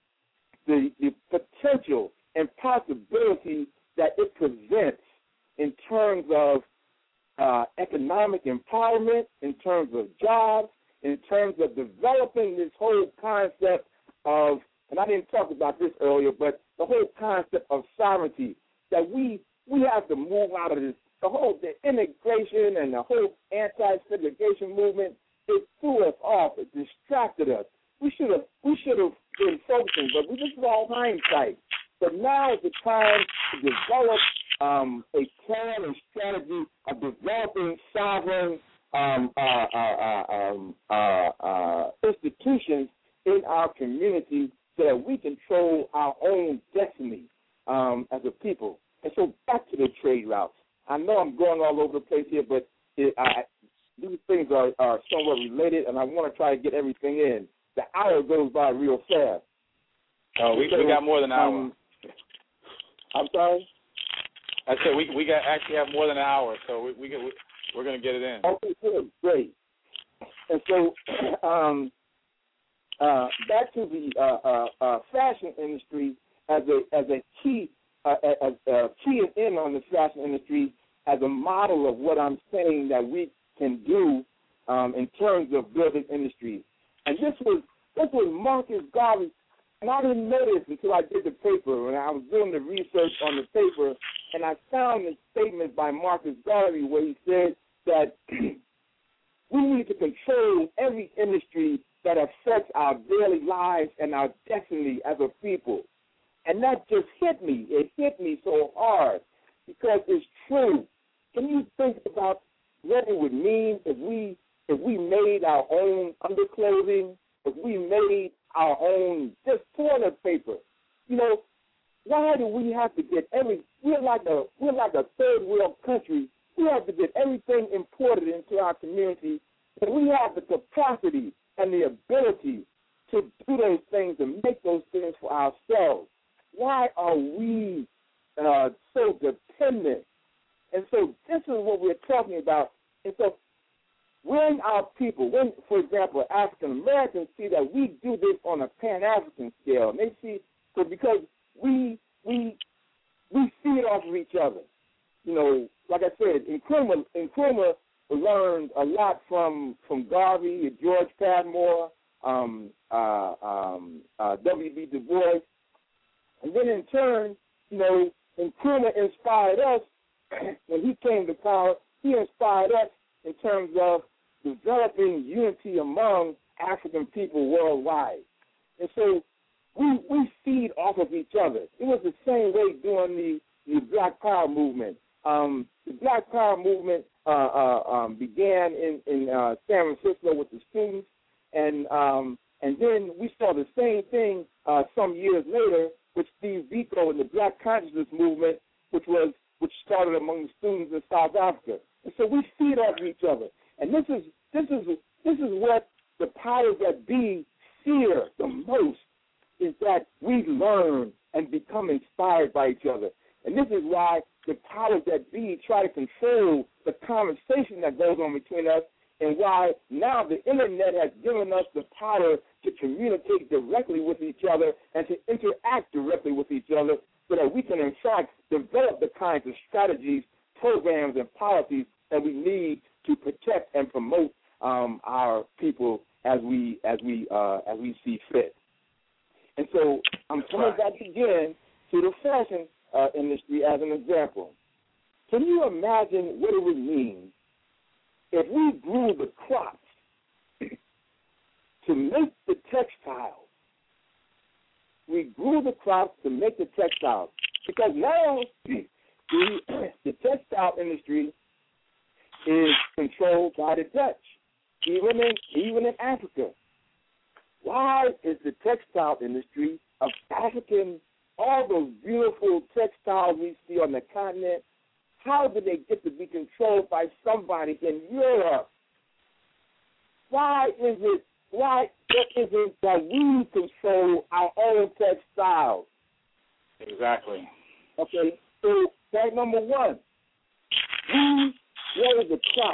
the the potential and possibility that it presents in terms of uh, economic empowerment, in terms of jobs, in terms of developing this whole concept of, and I didn't talk about this earlier, but the whole concept of sovereignty, that we we have to move out of this, the whole the integration and the whole anti-segregation movement, it threw us off, it distracted us. We should have we should have been focusing, but we just all hindsight. But now is the time to develop um, a plan and strategy of developing sovereign um, uh, uh, uh, um, uh, uh, institutions in our community so that we control our own destiny um, as a people. And so back to the trade routes. I know I'm going all over the place here, but it, I, these things are, are somewhat related, and I want to try to get everything in. The hour goes by real fast. Oh, we, so, we got more than an hour. Um, I'm sorry? I said we we got actually have more than an hour, so we, we, get, we we're going to get it in. Okay, good, great. And so, um, uh, back to the uh, uh, uh, fashion industry as a as a key uh, as uh, keying in on the fashion industry as a model of what I'm saying that we can do um, in terms of building industries. And this was this was Marcus Garvey. And I didn't know this until I did the paper, and I was doing the research on the paper, and I found a statement by Marcus Garvey where he said that we need to control every industry that affects our daily lives and our destiny as a people. And that just hit me. It hit me so hard because it's true. Can you think about what it would mean if we if we made our own underclothing, if we made our own just toilet paper? You know, why do we have to get every? We're like a we're like a third world country. We have to get everything imported into our community, and we have the capacity and the ability to do those things and make those things for ourselves. Why are we uh, so dependent? And so this is what we're talking about. And so when our people, when, for example, African Americans see that we do this on a Pan-African scale, and they see, so because we we we feed off of each other. You know, like I said, Nkrumah, Nkrumah learned a lot from from Garvey, George Padmore, um, uh, um, uh, W B Du Bois, and then in turn, you know, Nkrumah inspired us when he came to power, he inspired us in terms of developing unity among African people worldwide. And so we we feed off of each other. It was the same way during the, the Black Power movement. Um, the Black Power movement uh, uh, um, began in, in uh, San Francisco with the students, and um, and then we saw the same thing uh, some years later with Steve Biko and the Black Consciousness movement, which was which started among the students in South Africa. And so we feed off of each other. And this is this is this is what the powers that be fear the most, is that we learn and become inspired by each other. And this is why the powers that be try to control the conversation that goes on between us, and why now the internet has given us the power to communicate directly with each other and to interact directly with each other, so that we can, in fact, develop the kinds of strategies, programs, and policies that we need to protect and promote um, our people as we as we uh, as we see fit. And so I'm coming back again to the fashion uh, industry as an example. Can you imagine what it would mean if we grew the crops to make the textiles? We grew the crops to make the textiles, because now the, the textile industry is controlled by the Dutch, even in even in Africa. Why is the textile industry of African, all those beautiful textiles we see on the continent, how did they get to be controlled by somebody in Europe? Why is it why is it that we control our own textiles? Exactly. Okay, so point number one, we grow the crop.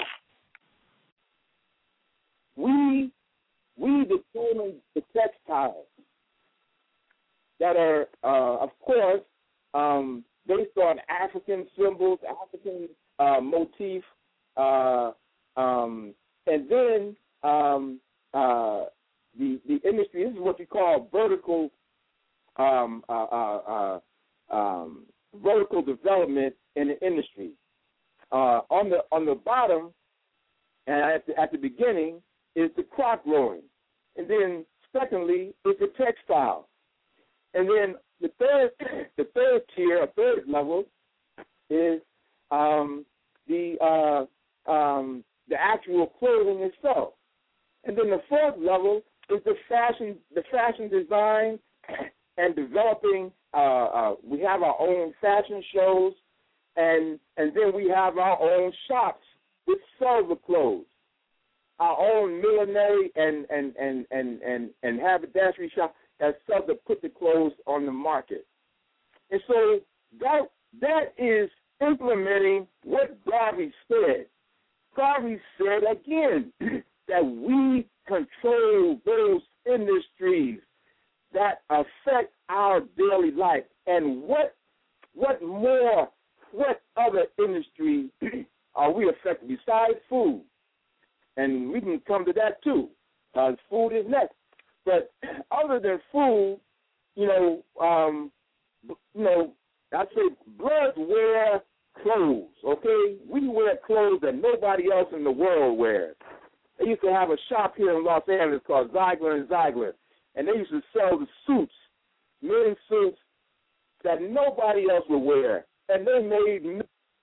We we determine the textiles that are, uh, of course, um, based on African symbols, African uh, motif, uh, um, and then um, uh, the the industry. This is what you call vertical um, uh, uh, uh, um, vertical development in the industry. Uh, on the on the bottom and at the, at the beginning is the crop growing, and then secondly is the textile, and then the third the third tier, a third level, is um, the uh, um, the actual clothing itself, and then the fourth level is the fashion the fashion design and developing. Uh, uh, we have our own fashion shows, and and then we have our own shops which sell the clothes. Our own millinery and and, and, and, and, and haberdashery shop that sell to put the clothes on the market. And so that that is implementing what Garvey said. Garvey said again that we control those industries that affect our daily life. And what what more, what other industry are we affected besides food? And we can come to that too. Uh, food is next. But other than food, you know, um, you know, I say bloods wear clothes, okay? We wear clothes that nobody else in the world wears. They used to have a shop here in Los Angeles called Ziegler and Ziegler, and they used to sell the suits, men's suits that nobody else would wear. And they made...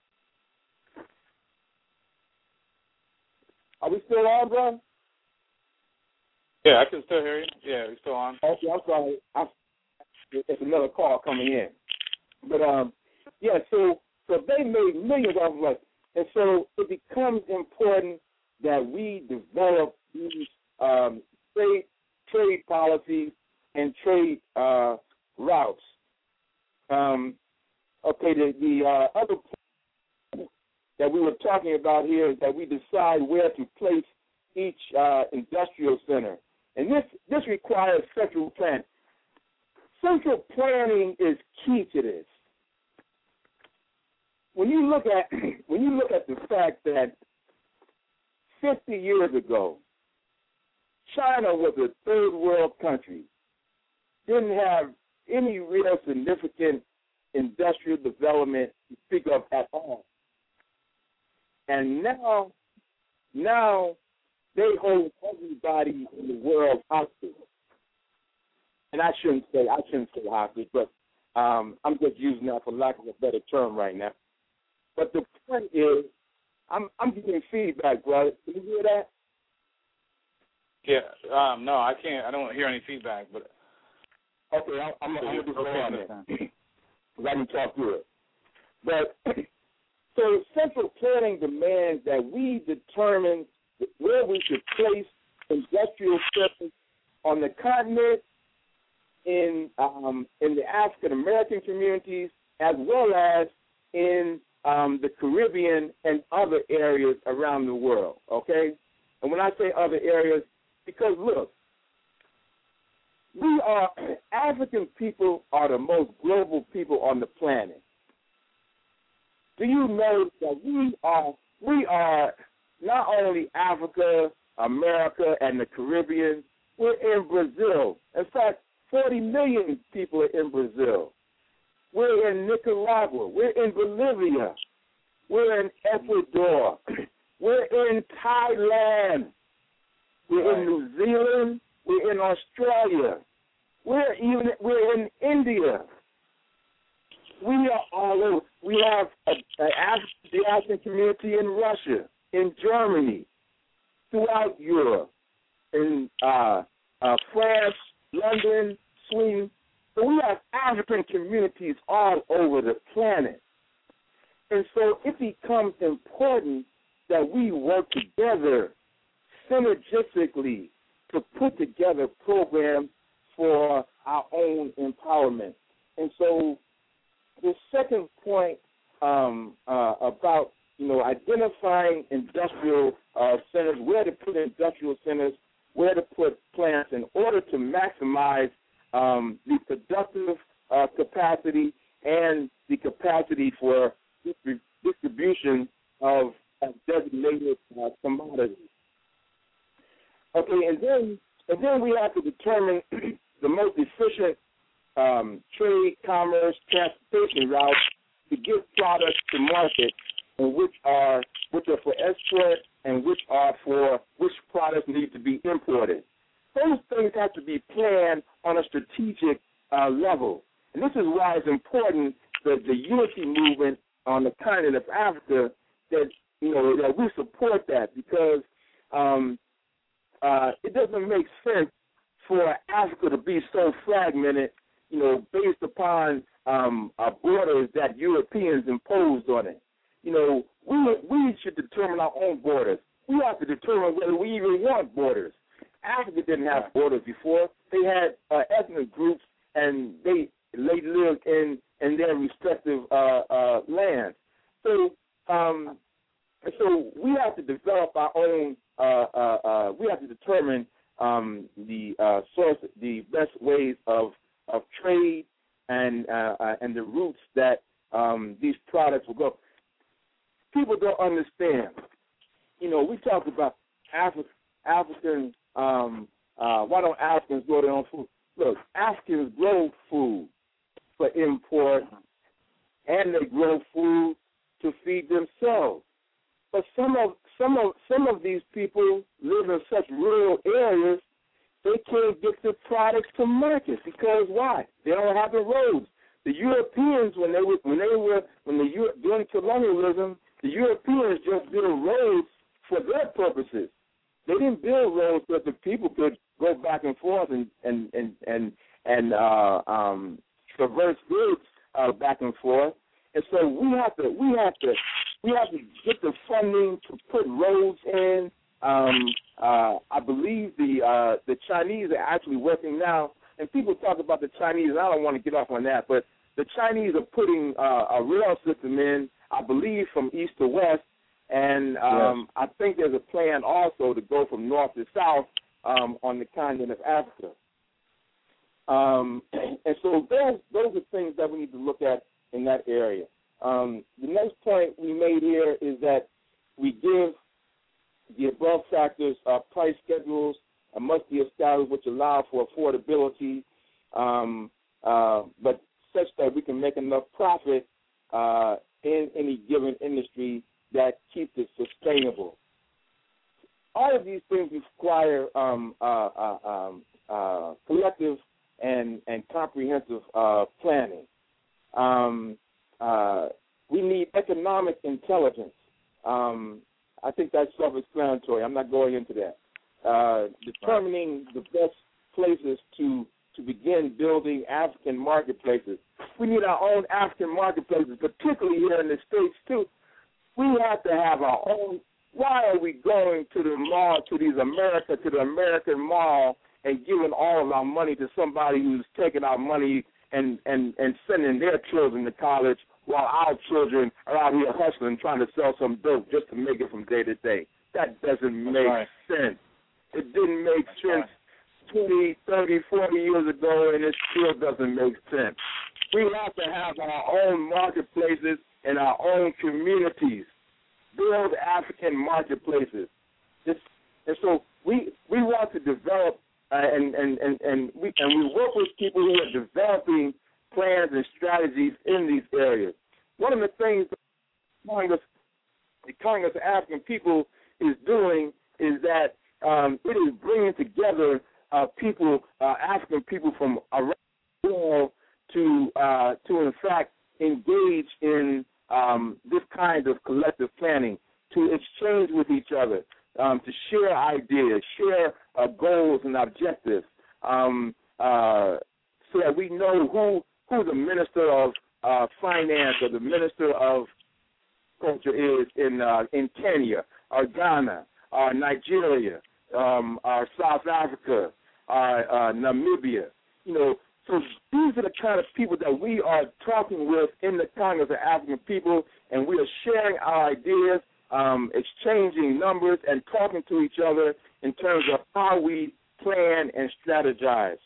Are we still on, bro? Yeah, I can still hear you. Yeah, we're still on. Okay, I'm sorry. I'm, it's another call coming in. But, um, yeah, so so they made millions off of us. And so it becomes important that we develop these um, trade, trade policies and trade uh, routes. Um, okay, the, the uh, other point that we were talking about here is that we decide where to place each uh, industrial center. And this, this requires central planning. Central planning is key to this. When you look at when you look at the fact that fifty years ago, China was a third world country, didn't have any real significant industrial development to speak of at all. And now, now they hold everybody in the world hostage. And I shouldn't say I shouldn't say hostage, but um, I'm just using that for lack of a better term right now. But the point is, I'm I'm getting feedback, brother. Can you hear that? Yeah. Um, no, I can't. I don't hear any feedback. But okay, I'm, I'm, I'm gonna just go on there because I can talk through it. But so central planning demands that we determine where we should place industrial centers on the continent, in um, in the African American communities, as well as in um, the Caribbean and other areas around the world. Okay, and when I say other areas, because look, we are African people are the most global people on the planet. Do you know that we are we are not only Africa, America, and the Caribbean? We're in Brazil. In fact, forty million people are in Brazil. We're in Nicaragua. We're in Bolivia. We're in Ecuador. We're in Thailand. We're in New Zealand. We're in Australia. We're even we're in India. We are all over. We have a, a Af- the African community in Russia, in Germany, throughout Europe, in uh, uh, France, London, Sweden. So we have African communities all over the planet. And so it becomes important that we work together synergistically to put together programs for our own empowerment. And so the second point um, uh, about, you know, identifying industrial uh, centers, where to put industrial centers, where to put plants in order to maximize um, the productive uh, capacity and the capacity for distri- distribution of, of designated uh, commodities. Okay, and then and then we have to determine the most efficient um, trade, commerce, transportation routes to get products to market, and which are which are for export and which are for which products need to be imported. Those things have to be planned on a strategic uh, level, and this is why it's important that the unity movement on the continent of Africa, that you know that we support that, because um, uh, it doesn't make sense for Africa to be so fragmented, you know, based upon um, uh, borders that Europeans imposed on it. You know, we we should determine our own borders. We have to determine whether we even want borders. Africa didn't have borders before. They had uh, ethnic groups, and they they lived in in their respective uh, uh, lands. So um, so we have to develop our own. Uh, uh, uh, we have to determine um, the uh, source, the best ways of of trade, and uh, uh, and the routes that um, these products will go. People don't understand. You know, we talk about Afri- African. Um, uh, why don't Africans grow their own food? Look, Africans grow food for import, and they grow food to feed themselves. But some of some of some of these people live in such rural areas, they can't get the products to market because why? They don't have the roads. The Europeans, when they were when they were when the during colonialism, the Europeans just built roads for their purposes. They didn't build roads so that the people could go back and forth and and and and, and uh, um, traverse goods uh, back and forth. And so we have to we have to we have to get the funding to put roads in. Um, uh, I believe the uh, the Chinese are actually working now, and people talk about the Chinese, and I don't want to get off on that, but the Chinese are putting uh, a rail system in, I believe, from east to west, and um, yes. I think there's a plan also to go from north to south um, on the continent of Africa. Um, and so those those are things that we need to look at in that area. Um, the next point we made here is that we give the above factors uh, price schedules uh, must be established which allow for affordability, um, uh, but such that we can make enough profit uh, in any given industry that keep it sustainable. All of these things require um, uh, uh, um, uh, collective and, and comprehensive uh, planning. Um, uh, we need economic intelligence. Um, I think that's self-explanatory. I'm not going into that. Uh, determining the best places to to begin building African marketplaces. We need our own African marketplaces, particularly here in the States, too. We have to have our own. Why are we going to the mall, to these America, to the American mall, and giving all of our money to somebody who's taking our money and, and, and sending their children to college while our children are out here hustling, trying to sell some dope just to make it from day to day? That doesn't make right. sense. It didn't make That's sense right. twenty, thirty, forty years ago, and it still doesn't make sense. We have to have our own marketplaces and our own communities. Build African marketplaces. This, and so we we want to develop uh, and, and, and, and, we, and we work with people who are developing plans and strategies in these areas. One of the things that Congress, the Congress of African People is doing is that um, it is bringing together uh, people, uh, African people from around the world to, uh, to in fact, engage in um, this kind of collective planning, to exchange with each other, um, to share ideas, share uh, goals and objectives, um, uh, so that we know who who the Minister of uh, Finance or the Minister of Culture is in uh, in Kenya, or Ghana, or Nigeria, um, or South Africa, or uh, Namibia. You know, so these are the kind of people that we are talking with in the Congress of African People, and we are sharing our ideas, um, exchanging numbers, and talking to each other in terms of how we plan and strategize.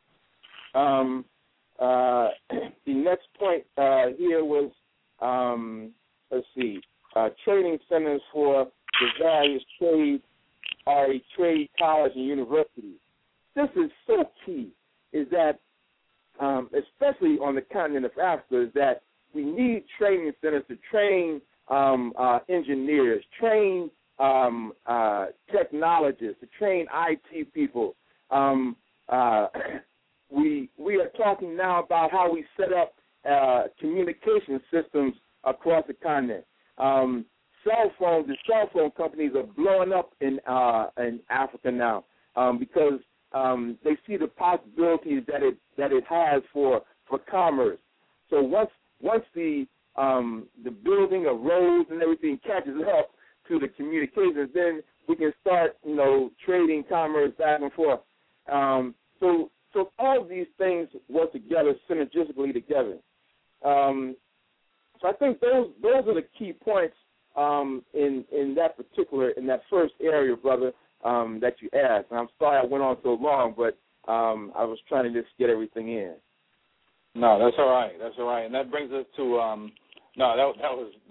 Um, uh, the next point uh, here was, um, let's see, uh, training centers for the various trade, or trade college and universities. This is so key, is that, um, especially on the continent of Africa, is that we need training centers to train um, uh, engineers, train um, uh, technologists, to train I T people. Um, uh, we we are talking now about how we set up uh, communication systems across the continent. Um, cell phones, the cell phone companies are blowing up in uh, in Africa now um, because um, they see the possibilities that it that it has for, for commerce. So once once the um, the building of roads and everything catches up to the communications, then we can start, you know, trading commerce back and forth. Um, so so all of these things work together synergistically together. Um, so I think those those are the key points um, in in that particular in that first area, brother, um, that you asked. And I'm sorry I went on so long, but um, I was trying to just get everything in. No, that's all right. That's all right. And that brings us to um, no, that that was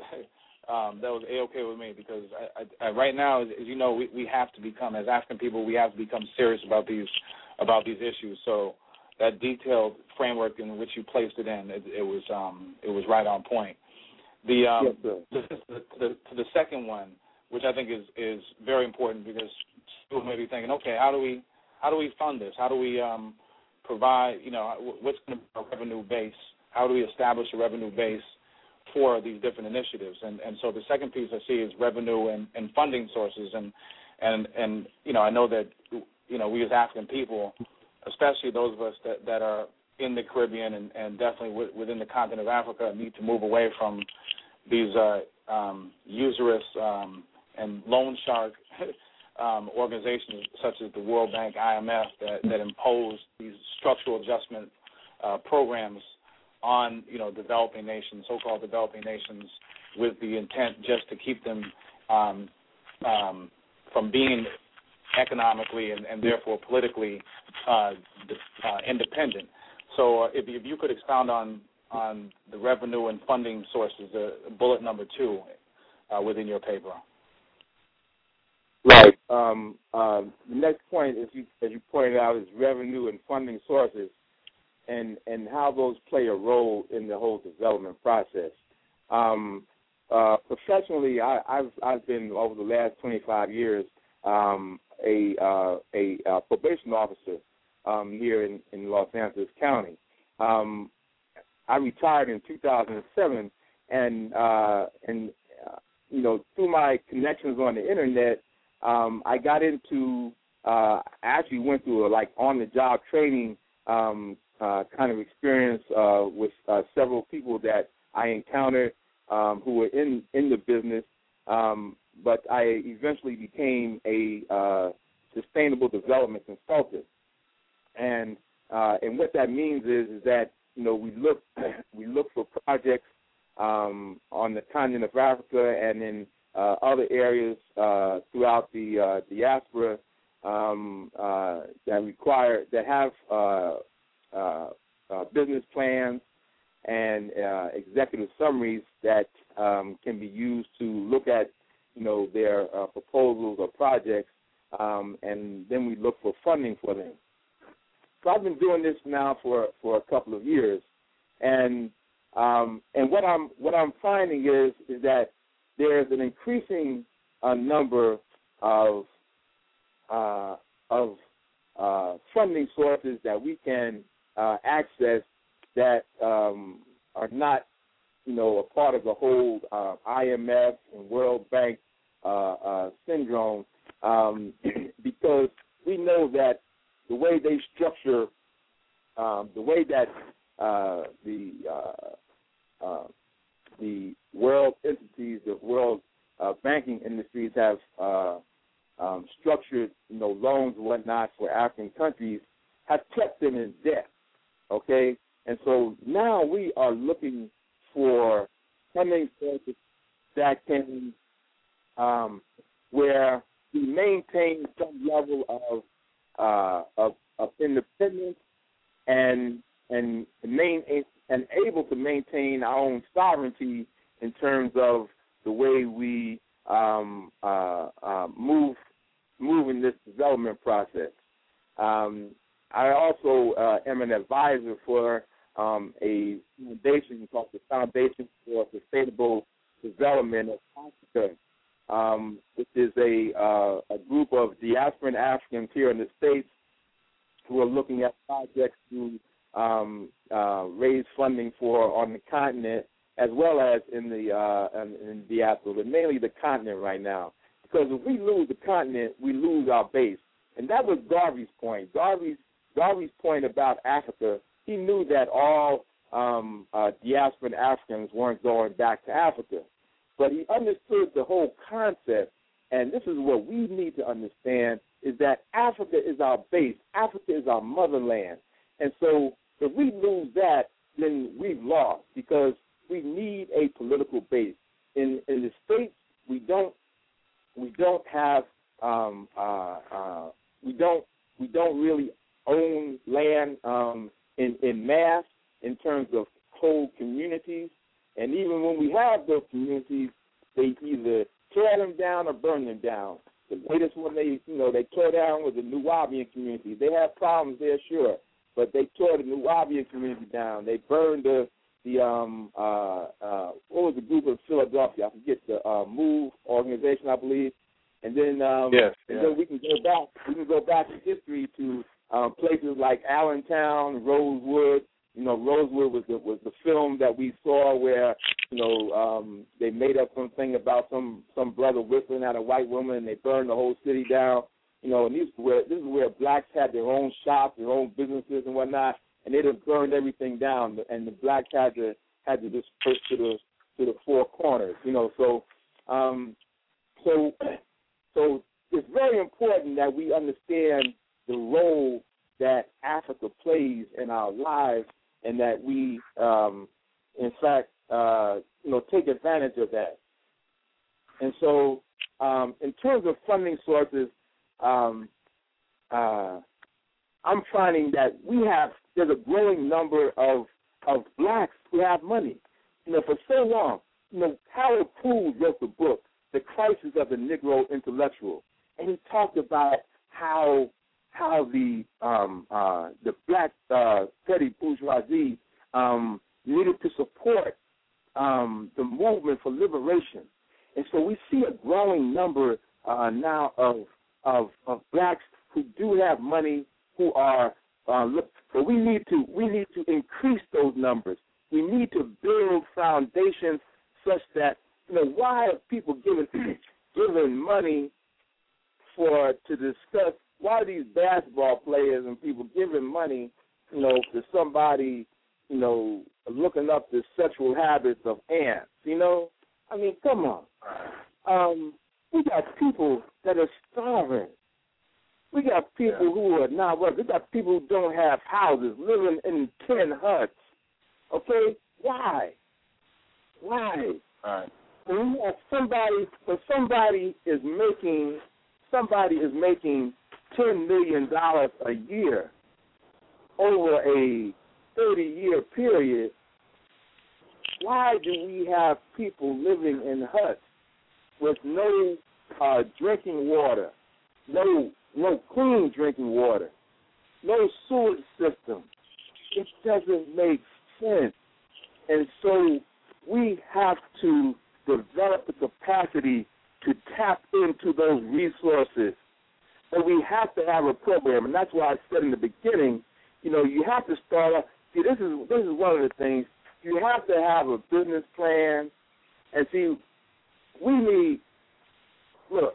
um, that was a-okay with me, because I, I, I, right now, as, as you know, we, we have to become, as African people, we have to become serious about these about these issues. So that detailed framework in which you placed it in, it, it was um, it was right on point. The, um, yes, sir. the, the, the to the second one, which I think is, is very important, because people may be thinking, okay, how do we how do we fund this? How do we um, provide, you know, what's going to be our revenue base? How do we establish a revenue base for these different initiatives? And and so the second piece I see is revenue and, and funding sources. And, and, and, you know, I know that, you know, we as African people, especially those of us that, that are in the Caribbean and, and definitely w- within the continent of Africa, need to move away from these uh, um, usurious um, and loan shark um, organizations such as the World Bank, I M F, that, that impose these structural adjustment uh, programs on, you know, developing nations, so-called developing nations, with the intent just to keep them um, um, from being economically and, and therefore politically uh, uh, independent. So uh, if, if you could expound on, on the revenue and funding sources, uh, bullet number two uh, within your paper. Right. Um, uh, the next point, as you, as you pointed out, is revenue and funding sources, and, and how those play a role in the whole development process. Um, uh, professionally, I, I've I've been over the last twenty-five years um, a, uh, a a probation officer um, here in, in Los Angeles County. Um, I retired in two thousand seven, and uh, and uh, you know, through my connections on the internet, um, I got into uh, actually went through a like on the job training um, uh, kind of experience uh, with uh, several people that I encountered um, who were in in the business. Um, but I eventually became a uh, sustainable development consultant, and uh, and what that means is is that you know we look we look for projects um, on the continent of Africa and in uh, other areas uh, throughout the uh, diaspora um, uh, that require that have uh, uh, uh, business plans and uh, executive summaries that um, can be used to look at, you know, their uh, proposals or projects, um, and then we look for funding for them. So I've been doing this now for, for a couple of years, and um, and what I'm what I'm finding is is that there's an increasing uh, number of uh, of uh, funding sources that we can uh, access that um, are not, you know, a part of the whole uh, I M F and World Bank uh, uh, syndrome, um, because we know that the way they structure, um, the way that uh, the uh, uh, the world entities, the world uh, banking industries have uh, um, structured, you know, loans and whatnot for African countries, have kept them in debt. Okay. And so now we are looking for funding sources that can, um, where we maintain some level of uh, of, of independence and and main, and able to maintain our own sovereignty in terms of the way we um, uh, uh, move move in this development process. Um, I also uh, am an advisor for um, a foundation called the Foundation for Sustainable Development of Africa, um, which is a, uh, a group of diasporan Africans here in the States who are looking at projects to um, uh, raise funding for on the continent as well as in the uh, in, in diaspora, but mainly the continent right now. Because if we lose the continent, we lose our base. And that was Garvey's point. Garvey's Garvey's point about Africa, he knew that all um, uh, diasporan Africans weren't going back to Africa. But he understood the whole concept, and this is what we need to understand, is that Africa is our base. Africa is our motherland. And so if we lose that, then we've lost, because we need a political base. In in the States, we don't we don't have um, uh, uh, we don't we don't really own land um, in, in mass in terms of whole communities. And even when we have those communities, they either tear them down or burn them down. The latest one they, you know, they tore down was the Nuwaubian community. They have problems there, sure, but they tore the Nuwaubian community down. They burned the the um uh uh what was the group in Philadelphia? I forget the uh, MOVE organization, I believe. And then um, yes, and yeah. then we can go back. We can go back in history to um, places like Allentown, Rosewood. You know, Rosewood was the was the film that we saw where, you know, um, they made up something about some, some brother whistling at a white woman, and they burned the whole city down. You know, and this is where this is where blacks had their own shops, their own businesses and whatnot, and they just burned everything down. And the blacks had to had to disperse to the to the four corners. You know, so um, so so it's very important that we understand the role that Africa plays in our lives, and that we, um, in fact, uh, you know, take advantage of that. And so, um, in terms of funding sources, um, uh, I'm finding that we have there's a growing number of of blacks who have money. You know, for so long, you know, Howard Poole wrote the book, The Crisis of the Negro Intellectual, and he talked about how how the um, uh, the black uh, petty bourgeoisie um, needed to support um, the movement for liberation. And so we see a growing number uh, now of, of of blacks who do have money, who are uh, look. But we need to we need to increase those numbers. We need to build foundations such that, you know, why are people giving giving money for to discuss? Why are these basketball players and people giving money, you know, to somebody, you know, looking up the sexual habits of ants? You know, I mean, come on. Um, we got people that are starving. We got people yeah. who are not working. We got people who don't have houses, living in tin huts. Okay, why? Why? All right. When you have somebody, when somebody is making, somebody is making ten million dollars a year over a thirty-year period, why do we have people living in huts with no uh, drinking water, no no clean drinking water, no sewage system? It doesn't make sense. And so we have to develop the capacity to tap into those resources. But we have to have a program, and that's why I said in the beginning, you know, you have to start off. See, this is this is one of the things. You have to have a business plan. And see, we need, look,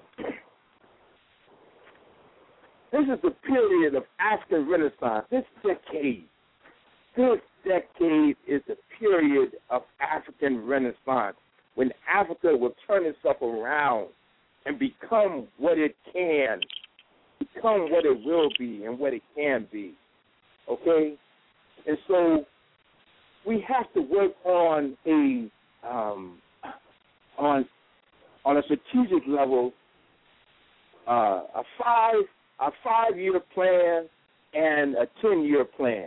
this is the period of African Renaissance. This decade, this decade is the period of African Renaissance, when Africa will turn itself around and become what it can, become what it will be and what it can be, okay? And so we have to work on a um, on on a strategic level, uh, a five a five year plan and a ten year plan.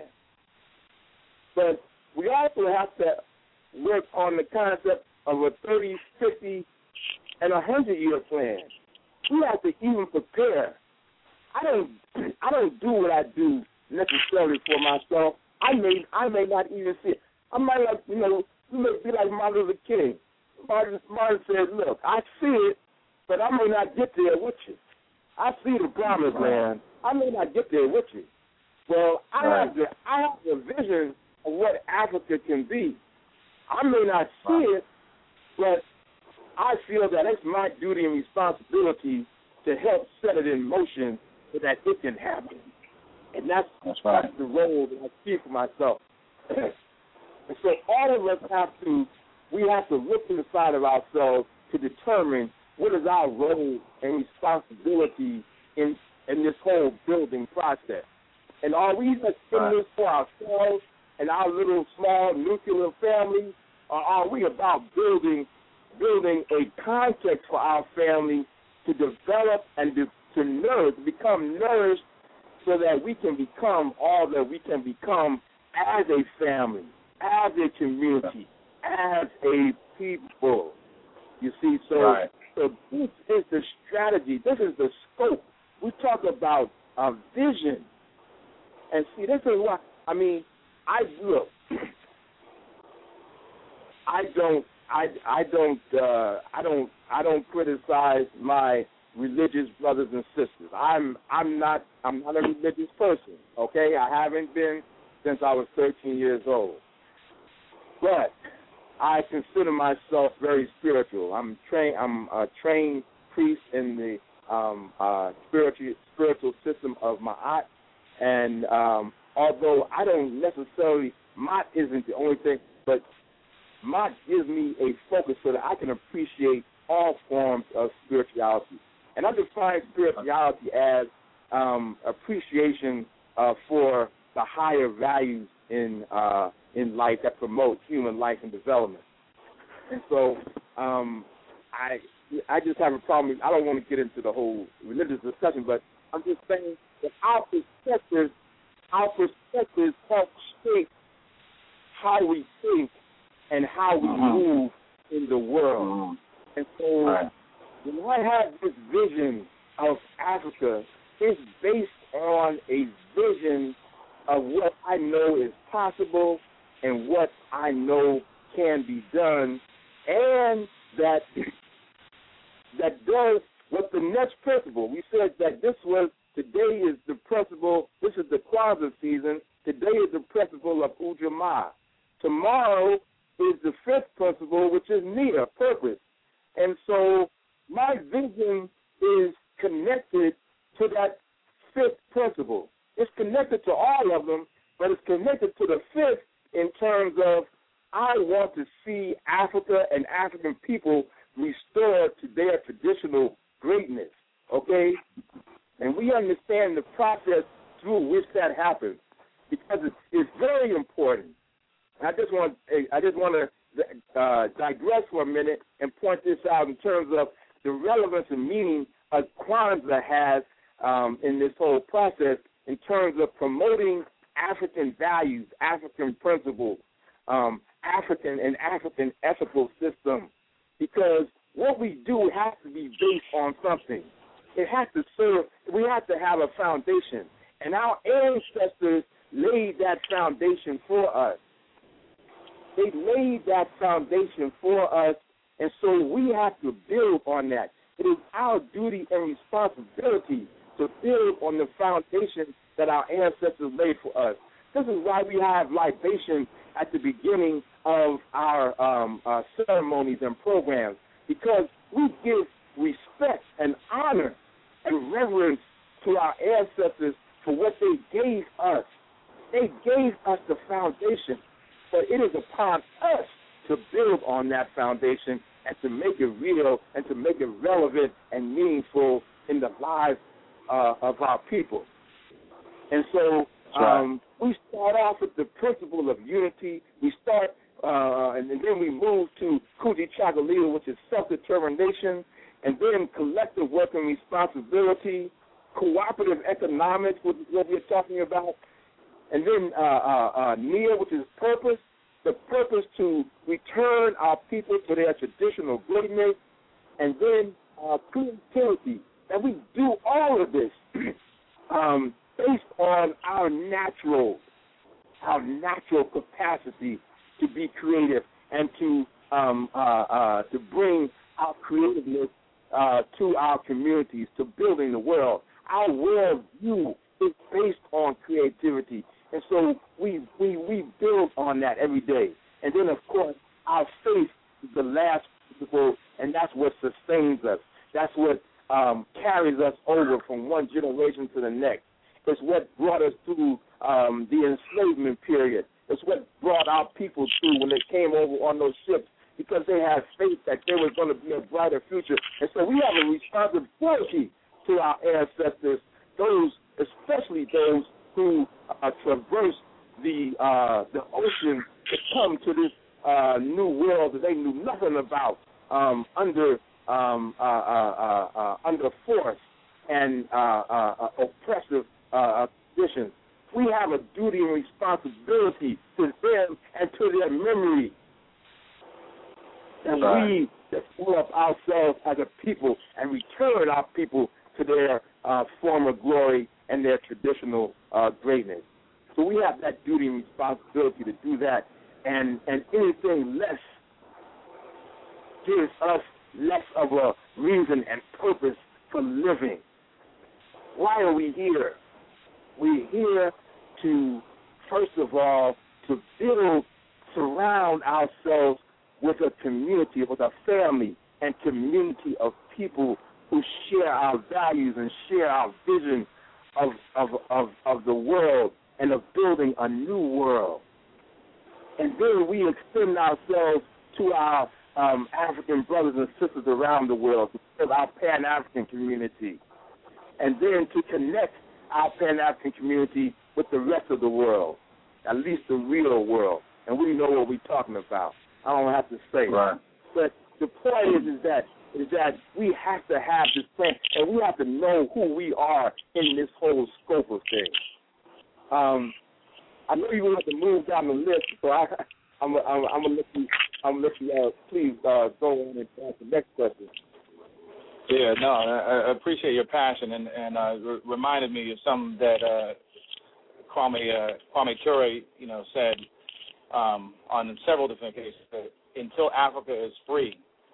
But we also have to work on the concept of a thirty, fifty, and a hundred year plan. We have to even prepare. I don't I don't do what I do necessarily for myself. I may I may not even see it. I might like, you know, you may be like Martin Luther King. Martin, Martin said, look, I see it, but I may not get there with you. I see the promised land. I may not get there with you. Well, I right. have the I have the vision of what Africa can be. I may not see it, but I feel that it's my duty and responsibility to help set it in motion so that it can happen. And that's, that's, right. that's the role that I see for myself. And so all of us have to, we have to look inside of ourselves to determine what is our role and responsibility in in this whole building process. And are we just in this for ourselves and our little small nuclear family, or are we about building building a context for our family to develop and to, to nourish, to become nourished, so that we can become all that we can become as a family, as a community, as a people. You see, so, right. so this is the strategy. This is the scope. We talk about uh, vision. And see, this is what, I mean, I, look, I don't, I, I don't, uh, I don't, I don't criticize my religious brothers and sisters. I'm, I'm not, I'm not a religious person. Okay, I haven't been since I was thirteen years old. But I consider myself very spiritual. I'm trained. I'm a trained priest in the um, uh, spiritual spiritual system of Ma'at, and um, although I don't necessarily, Ma'at isn't the only thing, but Ma'at gives me a focus so that I can appreciate all forms of spirituality. And I define spirituality as um, appreciation uh, for the higher values in uh, in life that promote human life and development. And so um, I I just have a problem. I don't want to get into the whole religious discussion, but I'm just saying that our perspectives, our perspectives help shape how we think and how we uh-huh. move in the world. And so right. when I have this vision of Africa, it's based on a vision of what I know is possible and what I know can be done, and that that does what the next principle. We said that this was, today is the principle, this is the Kwanzaa season, today is the principle of Ujamaa. Tomorrow is the fifth principle, which is Nia, purpose. And so my vision is connected to that fifth principle. It's connected to all of them, but it's connected to the fifth in terms of I want to see Africa and African people restored to their traditional greatness, okay? And we understand the process through which that happens because it's, it's very important. I just want I just want to uh, digress for a minute and point this out in terms of the relevance and meaning of Kwanzaa has um, in this whole process in terms of promoting African values, African principles, um, African and African ethical system. Because what we do has to be based on something. It has to serve. We have to have a foundation, and our ancestors laid that foundation for us. They laid that foundation for us, and so we have to build on that. It is our duty and responsibility to build on the foundation that our ancestors laid for us. This is why we have libation at the beginning of our um, uh, ceremonies and programs, because we give respect and honor and reverence to our ancestors for what they gave us. They gave us the foundation, but it is upon us to build on that foundation and to make it real and to make it relevant and meaningful in the lives uh, of our people. And so um, we start off with the principle of unity. We start, uh, and, and then we move to Kujichagulia, which is self-determination, and then collective work and responsibility, cooperative economics, which is what we're talking about, and then uh, uh, uh, Nia, which is purpose, the purpose to return our people to their traditional greatness, and then uh, creativity, that we do all of this um, based on our natural, our natural capacity to be creative and to um, uh, uh, to bring our creativeness uh, to our communities, to building the world. Our world view is based on creativity. And so we, we we build on that every day. And then, of course, our faith is the last principle, and that's what sustains us. That's what um, carries us over from one generation to the next. It's what brought us through um, the enslavement period. It's what brought our people through when they came over on those ships, because they had faith that there was going to be a brighter future. And so we have a responsibility to our ancestors, those, especially those who uh, traverse the uh, the ocean to come to this uh, new world that they knew nothing about um, under um, uh, uh, uh, uh, under force and uh, uh, uh, oppressive uh, conditions. We have a duty and responsibility to them and to their memory that we develop ourselves as a people and return our people to their uh, former glory and their traditional uh, greatness. So we have that duty and responsibility to do that, and, and anything less gives us less of a reason and purpose for living. Why are we here? We're here to, first of all, to build, surround ourselves with a community, with a family and community of people who share our values and share our vision of, of, of, of the world and of building a new world. And then we extend ourselves to our um, African brothers and sisters around the world, to build our Pan-African community, and then to connect our Pan-African community with the rest of the world, at least the real world. And we know what we're talking about. I don't have to say. Right. But the point is, is that is that we have to have this plan, and we have to know who we are in this whole scope of things. Um, I know you want to move down the list, so I, I'm, I'm, I'm gonna let you, I'm gonna let you, uh, please uh, go on and ask the next question. Yeah, no, I, I appreciate your passion, and and uh, re- reminded me of something that uh, Kwame uh, Kwame Ture, you know, said um, on several different occasions that until Africa is free,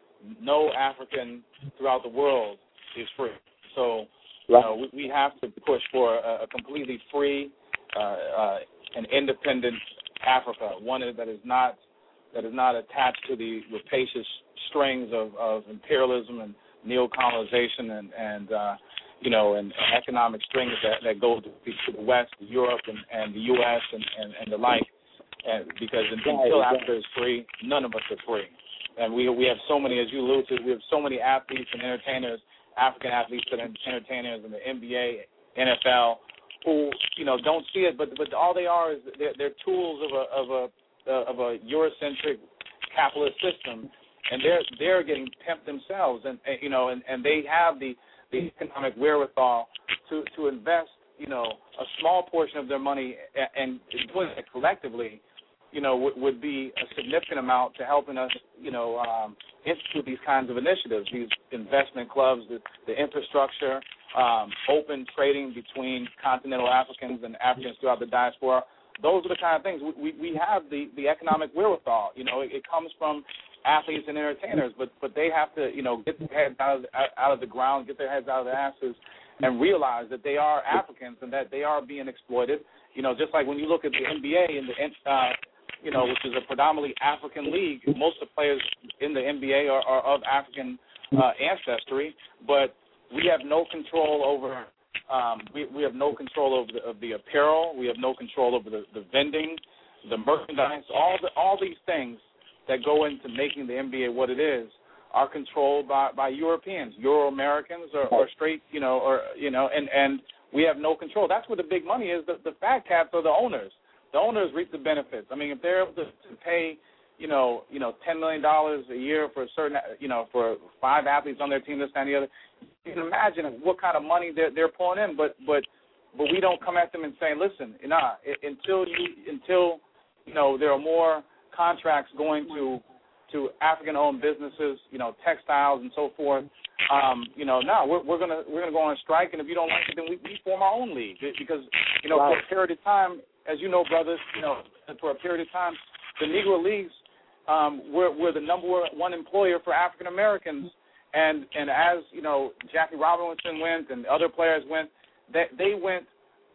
no African throughout the world is free. So you know, we, we have to push for a, a completely free uh, uh, and independent Africa, one that is not that is not attached to the rapacious strings of, of imperialism and neo-colonization and, and uh, you know, and, and economic strings that, that go to, to the West, Europe, and, and the U S and, and, and the like. And because until Africa is free, none of us are free. And we we have so many, as you alluded to, we have so many athletes and entertainers, African athletes and entertainers in the N B A, N F L, who you know don't see it, but but all they are is they're, they're tools of a of a uh, of a Eurocentric capitalist system, and they're they're getting pimped themselves, and, and you know, and, and they have the, the economic wherewithal to to invest, you know, a small portion of their money, and, and doing it collectively, you know, would, would be a significant amount to helping us, you know, um, institute these kinds of initiatives, these investment clubs, the, the infrastructure, um, open trading between continental Africans and Africans throughout the diaspora. Those are the kind of things. We, we have the, the economic wherewithal. You know, it, it comes from athletes and entertainers, but but they have to, you know, get their heads out of, the, out of the ground, get their heads out of their asses, and realize that they are Africans and that they are being exploited. You know, just like when you look at the N B A and the, uh, you know, which is a predominantly African league, most of the players in the N B A are, are of African uh, ancestry, but we have no control over. Um, we, we have no control over the, of the apparel. We have no control over the, the vending, the merchandise. All the all these things that go into making the N B A what it is are controlled by, by Europeans, Euro Americans, or, or straight, you know, or you know, and, and we have no control. That's where the big money is. The, the fat cats are the owners. The owners reap the benefits. I mean, if they're able to, to pay, you know, you know, ten million dollars a year for a certain, you know, for five athletes on their team, this and the other, you can imagine what kind of money they're, they're pulling in. But but but we don't come at them and say, listen, nah, until you until you know there are more contracts going to to African-owned businesses, you know, textiles and so forth. Um, you know, no, we're, we're gonna we're gonna go on strike, and if you don't like it, then we, we form our own league because you know for a period of time, as you know, brothers, you know, for a period of time, the Negro Leagues um, were were the number one employer for African Americans, and and as you know, Jackie Robinson went and other players went, that they went,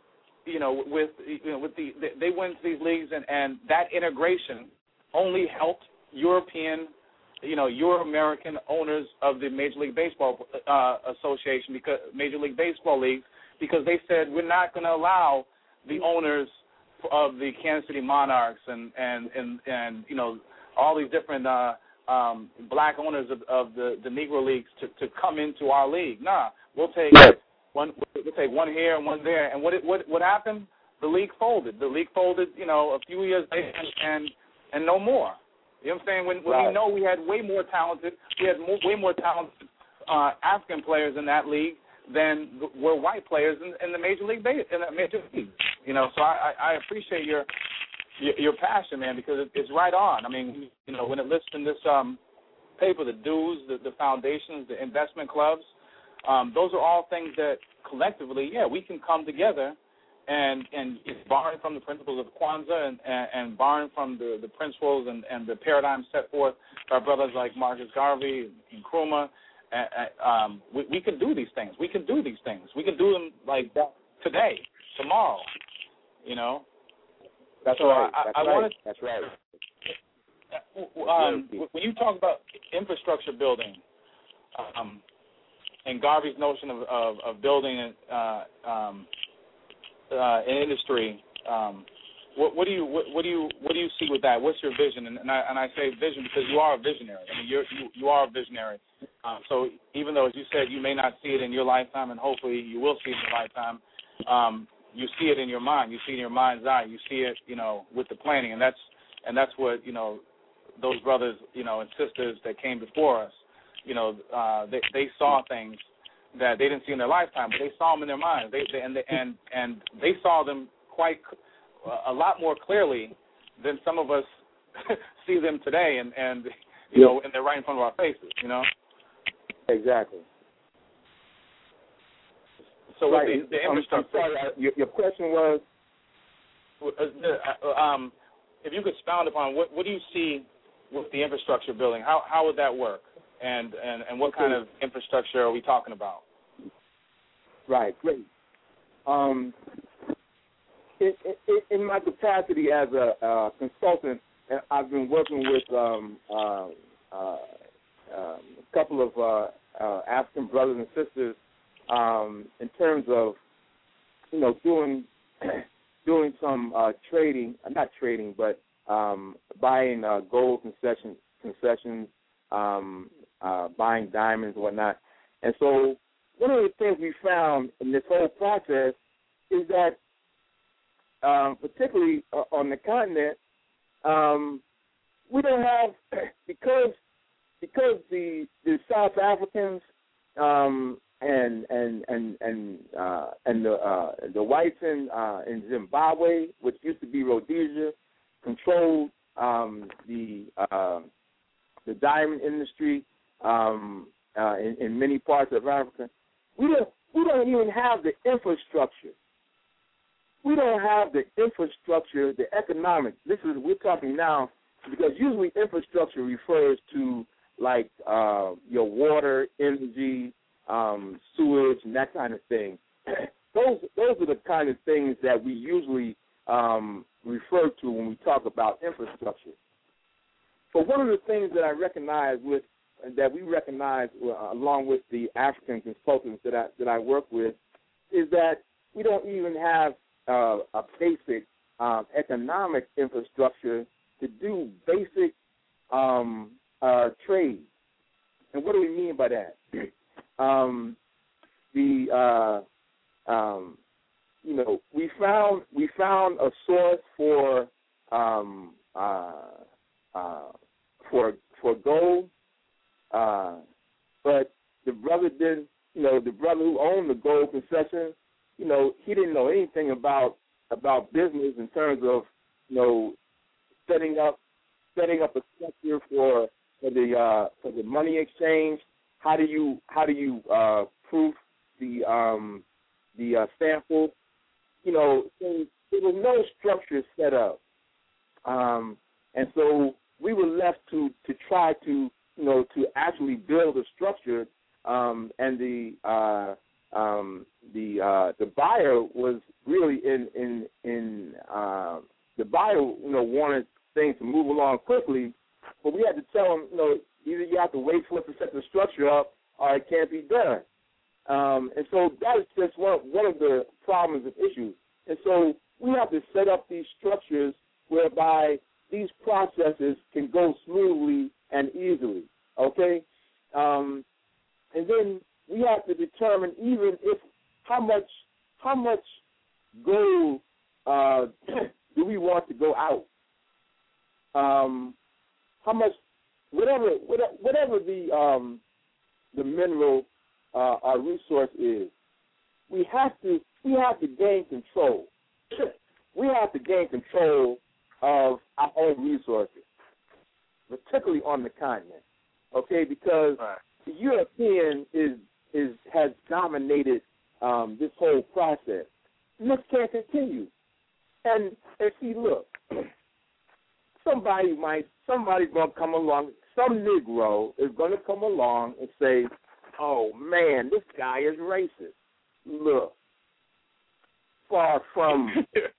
you know, with you know with the they went to these leagues, and, and that integration only helped European, you know, Euro-American owners of the Major League Baseball uh, Association, because Major League Baseball leagues, because they said we're not going to allow the owners of the Kansas City Monarchs and and and, and you know all these different uh, um, black owners of, of the, the Negro leagues to, to come into our league. Nah, we'll take one we'll take one here and one there. And what it, what what happened? The league folded. The league folded. You know, a few years later, and and, and no more. You know what I'm saying? When, when right. we know we had way more talented, we had more, way more talented uh, African players in that league than were white players in, in the major league base, in the major league. You know, so I, I appreciate your, your your passion, man, because it, it's right on. I mean, you know, when it lists in this um, paper, the dues, the, the foundations, the investment clubs, um, those are all things that collectively, yeah, we can come together. And and it's borrowing from the principles of Kwanzaa and, and, and borrowing from the, the principles and, and the paradigms set forth by brothers like Marcus Garvey and Nkrumah. And, um, we, we can do these things. We can do these things. We can do them like today, tomorrow. You know. That's so right. I, That's I right. wanted, That's right. Um, when you talk about infrastructure building, um, and Garvey's notion of of, of building uh, um, Uh, in industry, um, what, what do you what, what do you what do you see with that? What's your vision? And, and I and I say vision because you are a visionary. I mean, you're, you you are a visionary. Um, so even though, as you said, you may not see it in your lifetime, and hopefully you will see it in your lifetime, um, you see it in your mind. You see it in your mind's eye. You see it, you know, with the planning, and that's and that's what you know those brothers, you know, and sisters that came before us, you know, uh, they they saw things that they didn't see in their lifetime, but they saw them in their minds. They, they and they, and and they saw them quite a lot more clearly than some of us see them today, and and you know, and they're right in front of our faces. You know. Exactly. So right. with the, the I'm, infrastructure. I'm sorry, your, your question was. Um, if you could expound upon what, what do you see with the infrastructure building? How how would that work? And, and, and what kind of infrastructure are we talking about? Right, great. Um, in, in, in my capacity as a uh, consultant, I've been working with um, uh, uh, um, a couple of uh, uh, African brothers and sisters um, in terms of, you know, doing doing some uh, trading, not trading, but um, buying uh, gold concession, concessions, um, uh, buying diamonds and whatnot. And so one of the things we found in this whole process is that, um, particularly uh, on the continent, um, we don't have, because because the the South Africans um, and and and and uh, and the uh, the whites in uh, in Zimbabwe, which used to be Rhodesia, controlled um, the uh, the diamond industry um, uh, in, in many parts of Africa. We don't we don't even have the infrastructure. We don't have the infrastructure, the economic. This is we're talking now because usually infrastructure refers to like uh, your water, energy, um, sewage, and that kind of thing. those those are the kind of things that we usually um, refer to when we talk about infrastructure. But one of the things that I recognize with that we recognize uh, along with the African consultants that I that I work with is that we don't even have uh, a basic um, economic infrastructure to do basic um, uh, trade. And what do we mean by that? um, the uh, um, you know we found we found a source for um, uh, uh, for for gold, uh, but the brother didn't. You know, the brother who owned the gold concession, you know, he didn't know anything about about business in terms of, you know, setting up setting up a structure for for the uh, for the money exchange. How do you how do you uh, proof the um, the uh, sample? You know, there, there was no structure set up, um, and so we were left to to try to you know to actually build a structure. Um, and the uh, um, the uh, the buyer was really in in in uh, the buyer you know wanted things to move along quickly, but we had to tell him you know either you have to wait for it to set the structure up or it can't be done. Um, and so that is just one one of the problems and issues. And so we have to set up these structures whereby these processes can go smoothly and easily. Okay. Um, And then we have to determine even if how much how much gold uh, do we want to go out. Um, how much whatever whatever the um, the mineral uh, our resource is, we have to we have to gain control. We have to gain control of our own resources, particularly on the continent. Okay, because right. The European is is has dominated um, this whole process. And this can't continue. And and see, look, somebody might somebody's gonna come along. Some Negro is gonna come along and say, "Oh man, this guy is racist." Look, far from.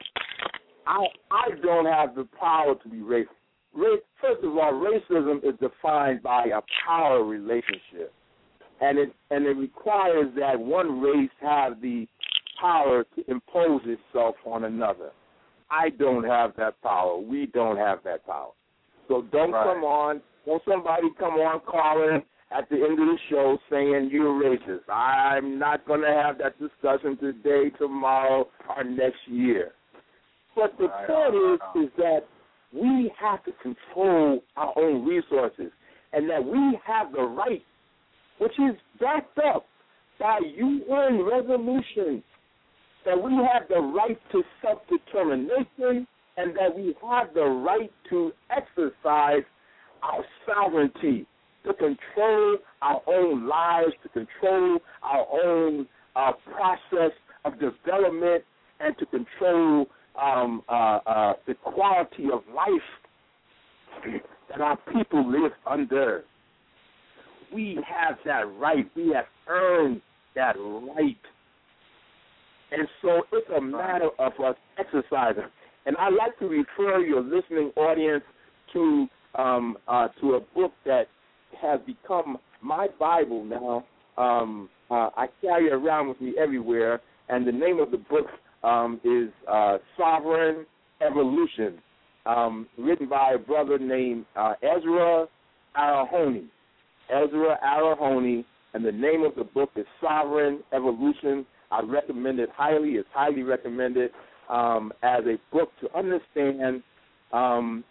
I I don't have the power to be racist. First of all, racism is defined by a power relationship, and it and it requires that one race have the power to impose itself on another. I don't have that power. We don't have that power. So don't right. come on, don't somebody come on calling at the end of the show saying you're racist. I'm not going to have that discussion today, tomorrow, or next year. But the right. point is, is that we have to control our own resources, and that we have the right, which is backed up by U N resolutions, that we have the right to self-determination, and that we have the right to exercise our sovereignty, to control our own lives, to control our own uh, process of development, and to control um, uh, uh, the quality of life that our people live under. We have that right. We have earned that right. And so it's a matter of us exercising. And I'd like to refer your listening audience to um, uh, to a book that has become my Bible now. Um, uh, I carry it around with me everywhere, and the name of the book um, is uh, Sovereign Evolution, um, written by a brother named uh, Ezra Arahony. Ezra Arahony, and the name of the book is Sovereign Evolution. I recommend it highly. It's highly recommended um, as a book to understand um,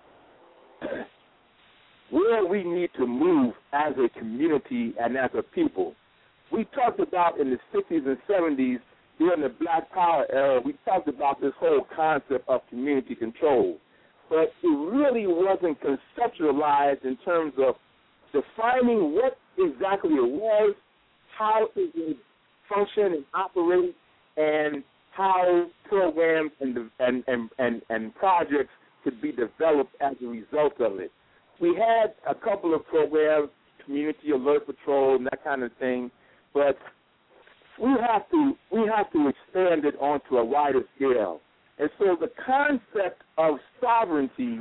where we need to move as a community and as a people. We talked about in the sixties and seventies, during the Black Power era, we talked about this whole concept of community control. But it really wasn't conceptualized in terms of defining what exactly it was, how it would function and operate, and how programs and, and, and, and, and projects could be developed as a result of it. We had a couple of programs, Community Alert Patrol and that kind of thing, but we have to we have to expand it onto a wider scale. And so the concept of sovereignty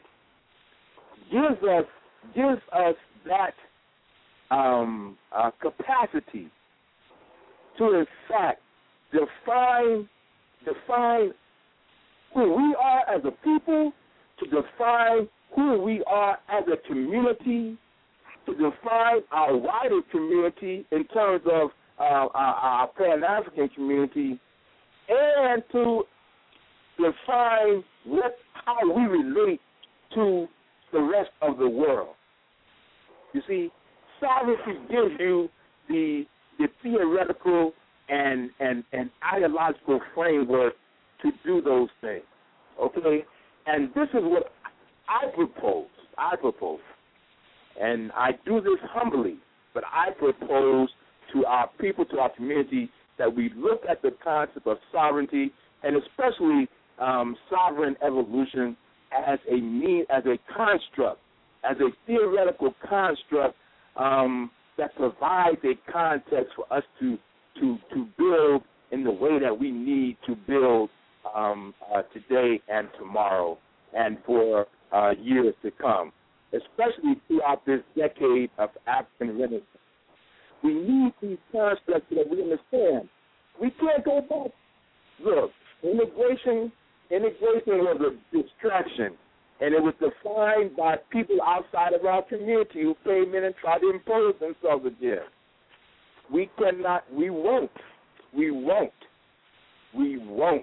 gives us gives us that um, uh, capacity to, in fact, define define who we are as a people, to define who we are as a community, to define our wider community in terms of uh, our, our Pan-African community, and to define what, how we relate to the rest of the world. You see, sovereignty gives you the the theoretical and, and, and ideological framework to do those things, okay? And this is what I propose. I propose. And I do this humbly, but I propose to our people, to our community, that we look at the concept of sovereignty, and especially um, sovereign evolution, as a mean, as a construct, as a theoretical construct um, that provides a context for us to to to build in the way that we need to build um, uh, today and tomorrow, and for uh, years to come, especially throughout this decade of African Renaissance. We need these constructs so that we understand. We can't go back. Look, immigration, immigration was a distraction, and it was defined by people outside of our community who came in and tried to impose themselves again. We cannot, we won't, we won't, we won't.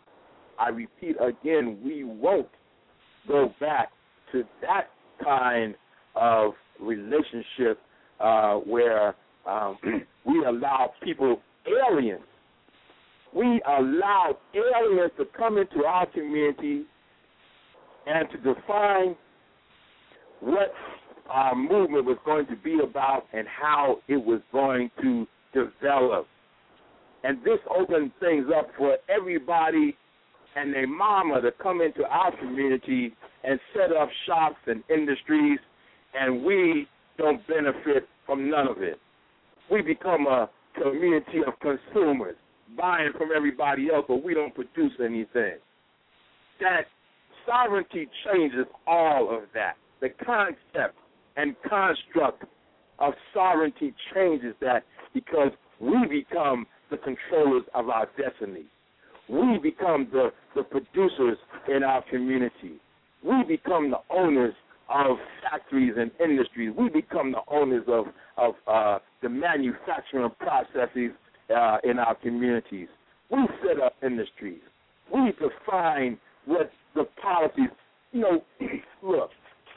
I repeat again, we won't go back to that kind of relationship uh, where um, we allow people, aliens, we allow aliens to come into our community and to define what our movement was going to be about and how it was going to develop. And this opened things up for everybody and their mama to come into our community and set up shops and industries, and we don't benefit from none of it. We become a community of consumers, buying from everybody else, but we don't produce anything. That sovereignty changes all of that. The concept and construct of sovereignty changes that, because we become the controllers of our destiny. We become the, the producers in our community. We become the owners of factories and industries. We become the owners of, of uh, the manufacturing processes uh, in our communities. We set up industries. We define what the policies, you know, look,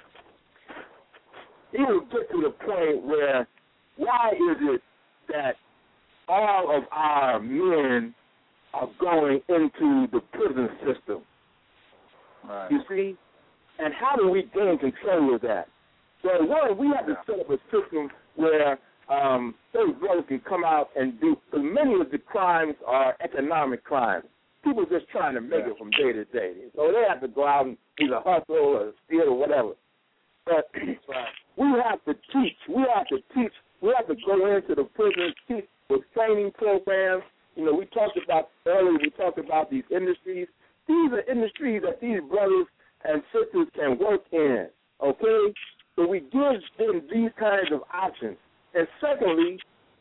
it will get to the point where, why is it that all of our men are going into the prison system? Right. You see? And how do we gain control of that? So, one, we have to set up a system where um, those brothers can come out and do, because many of the crimes are economic crimes. people just trying to make it from day to day. So they have to go out and either hustle or steal or whatever. But we have to teach. We have to teach. We have to go into the prisons, teach with training programs. You know, we talked about earlier, we talked about these industries. These are industries that these brothers and sisters can work in, okay? So we give them these kinds of options. And secondly,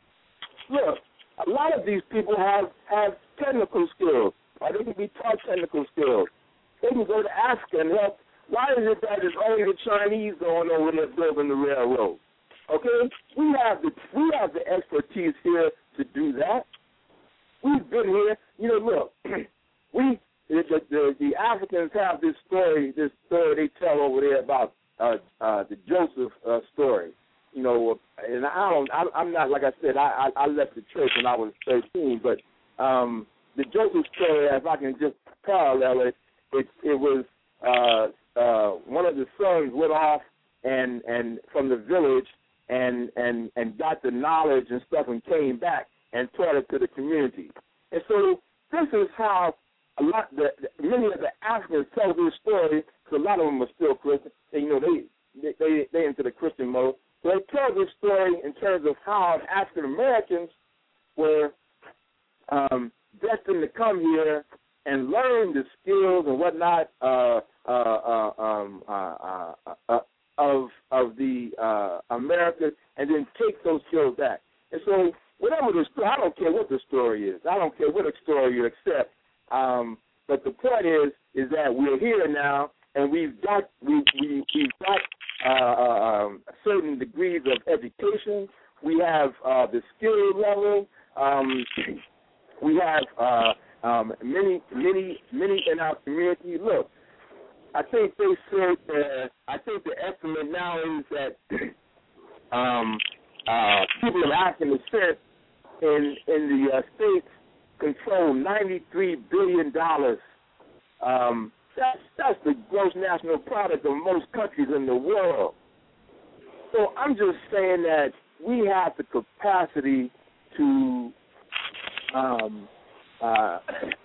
look, a lot of these people have, have technical skills, or they can be taught technical skills. They can go to Africa and help. Why is it that it's only the Chinese going over there building the railroad? Okay? We have the we have the expertise here to do that. We've been here. You know, look, we the, the, the Africans have this story, this story they tell over there about uh, uh, the Joseph uh, story. You know, and I don't. I, I'm not like I said. I, I I left the church when I was thirteen, but um, the Joseph story, if I can just parallel it, it it was uh, uh, one of the sons went off and and from the village and and and got the knowledge and stuff and came back and taught it to the community. And so this is how a lot the, the many of the Africans tell this story, because a lot of them are still Christian. And, you know, they they they into the Christian mode. So they tell this story in terms of how African Americans were um, destined to come here and learn the skills and whatnot uh, uh, uh, um, uh, uh, uh, of of the uh, Americas, and then take those skills back. And so, whatever the story, I don't care what the story is. I don't care what story you accept. Um, but the point is, is that we're here now, and we've got we we we've got uh, um, certain degrees of education. We have uh, the skill level. Um, we have uh, um, many many many in our community. Look, I think they said that, I think the estimate now is that um, uh, people of African descent in in the uh, states control ninety-three billion dollars. Um, that's that's the gross national product of most countries in the world. So I'm just saying that we have the capacity to um, uh,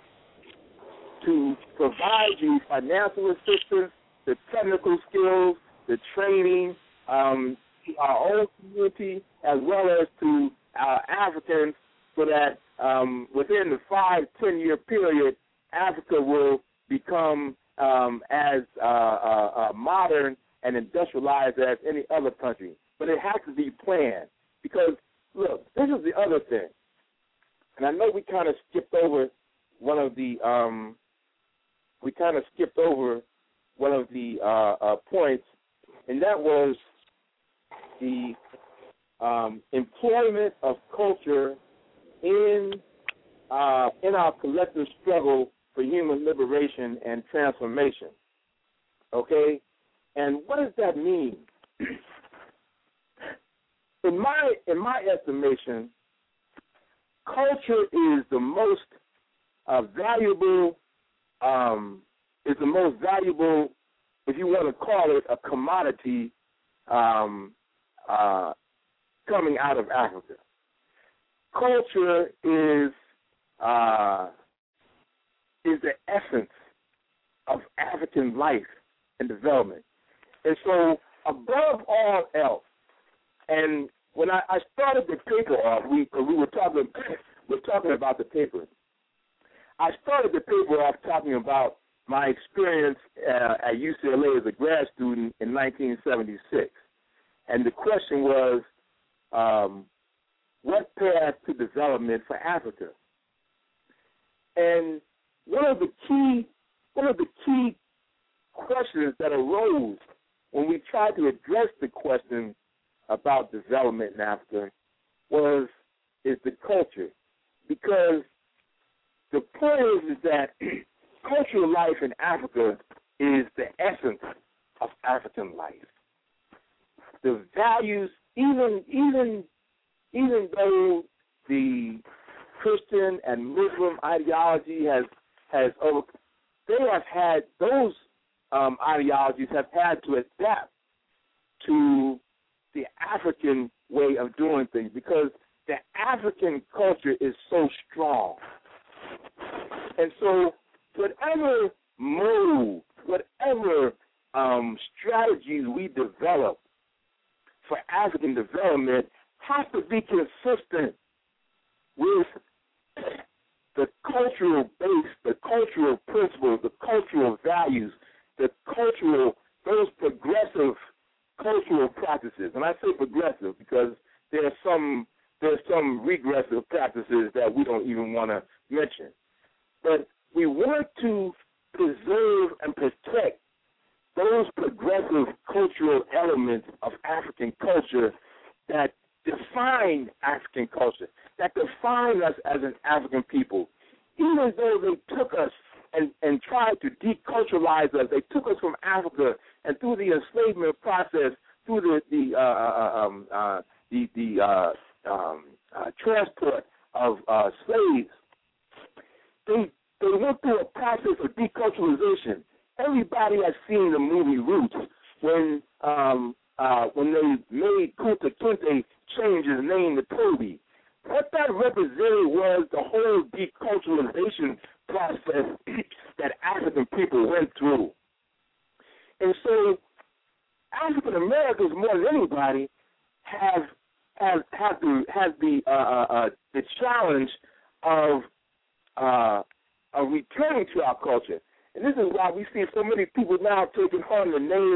to provide you financial assistance, the technical skills, the training, um, to our own community as well as to our Africans, so that um, within the five, ten-year period, Africa will become um, as uh, uh, uh, modern and industrialized as any other country. But it has to be planned because, look, this is the other thing. And I know we kind of skipped over one of the um, we kind of skipped over one of the uh, uh, points, and that was the um, employment of culture in uh, in our collective struggle for human liberation and transformation. Okay, and what does that mean? in my in my estimation, culture is the most uh, valuable. Um, is the most valuable, if you want to call it a commodity, um, uh, coming out of Africa. Culture is uh, is the essence of African life and development. And so, above all else, and when I, I started the paper off, we we were talking we're talking about the paper. I started the paper off talking about my experience uh, at U C L A as a grad student in nineteen seventy-six. And the question was, um, what path to development for Africa? And one of the key one of the key questions that arose when we tried to address the question about development in Africa was, is the culture. Because the point is, is that cultural life in Africa is the essence of African life. The values, even even even though the Christian and Muslim ideology has has over, they have had those um, ideologies have had to adapt to the African way of doing things, because the African culture is so strong. And so whatever move, whatever um, strategies we develop for African development have to be consistent with the cultural base, the cultural principles, the cultural values, the cultural, those progressive cultural practices. And I say progressive because there are some there's some regressive practices that we don't even want to mention. But we want to preserve and protect those progressive cultural elements of African culture that define African culture, that define us as an African people. Even though they took us and, and tried to deculturalize us, they took us from Africa, and through the enslavement process, through the the uh, um, uh, the, the uh, um, uh, transport of uh, slaves, they they went through a process of deculturalization. Everybody has seen the movie Roots when um, uh, when they made Kunta Kinte change his name to Toby. What that represented was the whole deculturalization process that African people went through. And so African Americans, more than anybody, have have have the have the uh, uh, the challenge of uh, of returning to our culture. And this is why we see so many people now taking on the name.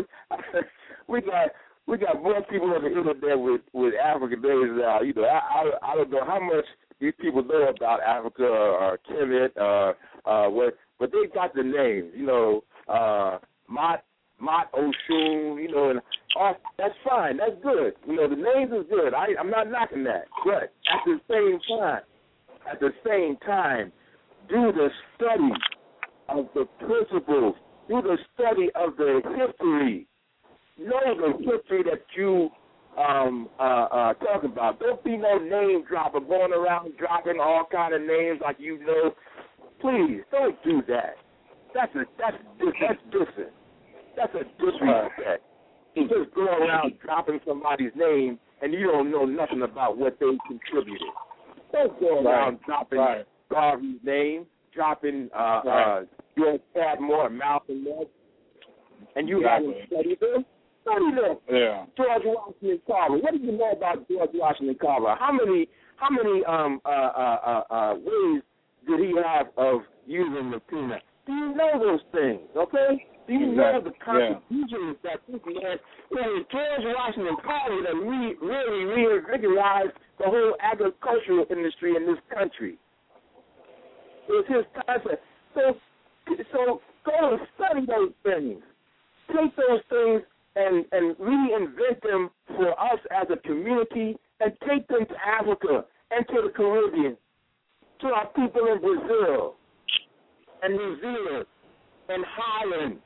we got we got more people on the internet with, with African names now. You know, I, I I don't know how much these people know about Africa or Kemet, uh, uh, what, but they got the names. You know, uh, Mott Mott Oshun. You know, and oh, that's fine. That's good. You know, the names is good. I I'm not knocking that. But at the same time, at the same time, do the study of the principles, do the study of the history. Know the history that you um, uh, uh, talk about. Don't be no name dropper going around dropping all kind of names like you know. Please don't do that. That's a that's that's different. That's a disrespect. You just go around dropping somebody's name and you don't know nothing about what they contributed. Don't go around right. dropping right. Garvey's name, dropping uh, right. uh, U S Padmore, Malcolm X, and you exactly. haven't studied them. Study them. Yeah. George Washington Carver. What do you know about George Washington Carver? How many how many um uh, uh, uh, uh, ways did he have of using the peanut? Do you know those things? Okay. Do you exactly. know the contributions yeah. that this man? It was George Washington Carver that re, really reinvigorized the whole agricultural industry in this country. It was his concept. So, so go and study those things. Take those things and, and reinvent them for us as a community and take them to Africa and to the Caribbean, to our people in Brazil and New Zealand and Holland.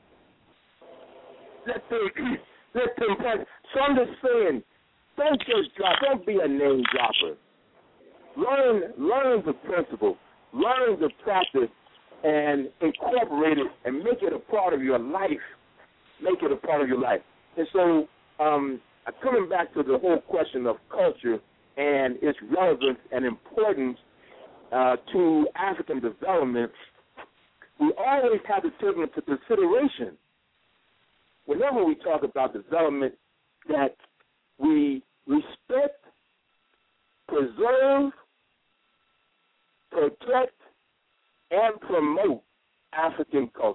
Let them, let them pass. So I'm just saying, don't just drop, don't be a name dropper. Learn, learn the principle, learn the practice, and incorporate it and make it a part of your life. Make it a part of your life. And so um, coming back to the whole question of culture and its relevance and importance uh, to African development, we always have to take into consideration, whenever we talk about development, that we respect, preserve, protect, and promote African culture.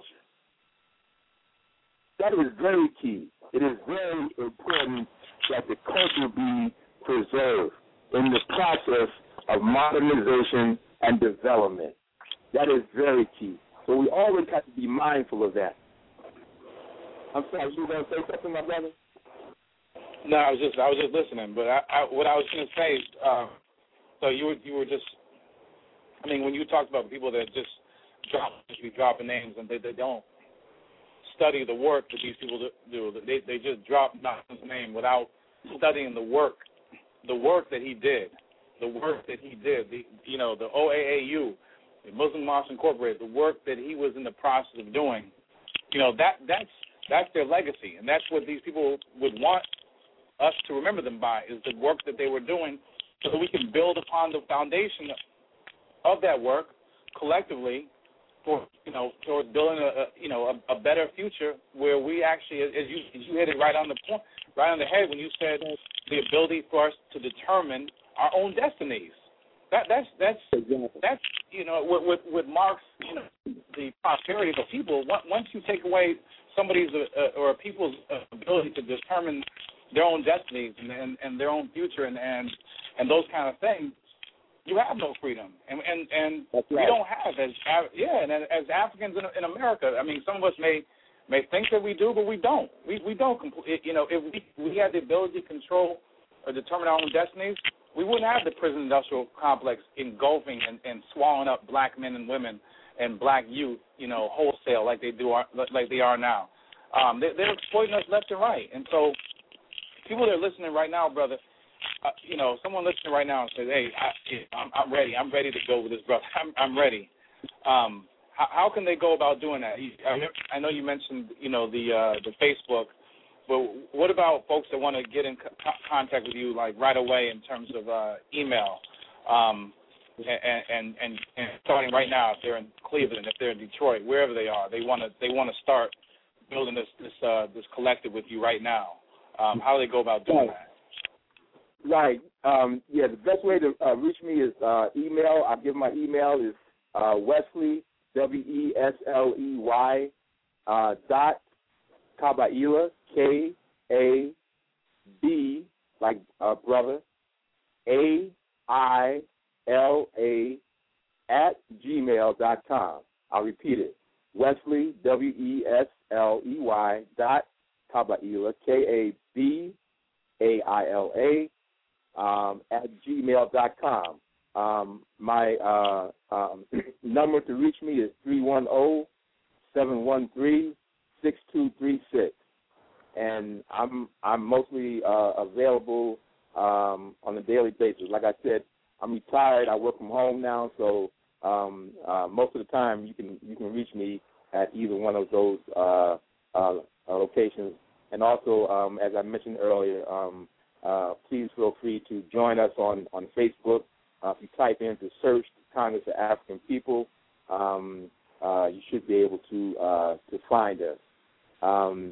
That is very key. It is very important that the culture be preserved in the process of modernization and development. That is very key. So we always have to be mindful of that. I'm sorry, you were going to say something, my brother? No, I was just I was just listening. But I, I, what I was going to say, uh, so you were you were just, I mean, when you talked about people that just drop, just be dropping names and they, they don't study the work that these people do. They they just drop Malcolm's name without studying the work, the work that he did, the work that he did. The, you know, the O A A U, the Muslim Mosque Incorporated, the work that he was in the process of doing. You know, that that's that's their legacy, and that's what these people would want us to remember them by, is the work that they were doing, so that we can build upon the foundation of that work collectively for you know toward building a, a you know a, a better future where we actually, as you as you hit it right on the point, right on the head when you said the ability for us to determine our own destinies. That that's that's that's you know with with, with Marx, you know, the prosperity of the people. Once you take away somebody's uh, or people's ability to determine their own destinies and, and, and their own future and, and and those kind of things, you have no freedom. And and, and right. we don't have as yeah, and as Africans in, in America. I mean, some of us may may think that we do, but we don't. We we don't. You know, if we we had the ability to control or determine our own destinies, we wouldn't have the prison industrial complex engulfing and, and swallowing up black men and women and black youth, you know, wholesale like they do, like they are now. Um, they, they're exploiting us left and right. And so, people that are listening right now, brother, uh, you know, someone listening right now and says, "Hey, I, I'm, I'm ready. I'm ready to go with this, brother. I'm, I'm ready." Um, how, how can they go about doing that? I know you mentioned, you know, the uh, the Facebook. But what about folks that want to get in co- contact with you like right away in terms of uh, email, um, and, and and and starting right now if they're in Cleveland, if they're in Detroit, wherever they are, they want to they want to start building this this uh, this collective with you right now. Um, how do they go about doing that? Right. Um, yeah. The best way to uh, reach me is uh, email. I'll give my email is uh, Wesley W E S L E Y uh, dot Kabaila, K A B, like uh, brother, A I L A, at gmail dot com. I'll repeat it. Wesley, W E S L E Y, dot Kabaila, K A B A I L A, um, at gmail dot com. Um, my uh, um, number to reach me is three one zero, seven one three, six two three six, and I'm I'm mostly uh, available um, on a daily basis. Like I said, I'm retired. I work from home now, so um, uh, most of the time you can you can reach me at either one of those uh, uh, locations. And also, um, as I mentioned earlier, um, uh, please feel free to join us on on Facebook. Uh, if you type in to search Congress of African People, um, uh, you should be able to uh, to find us. Um,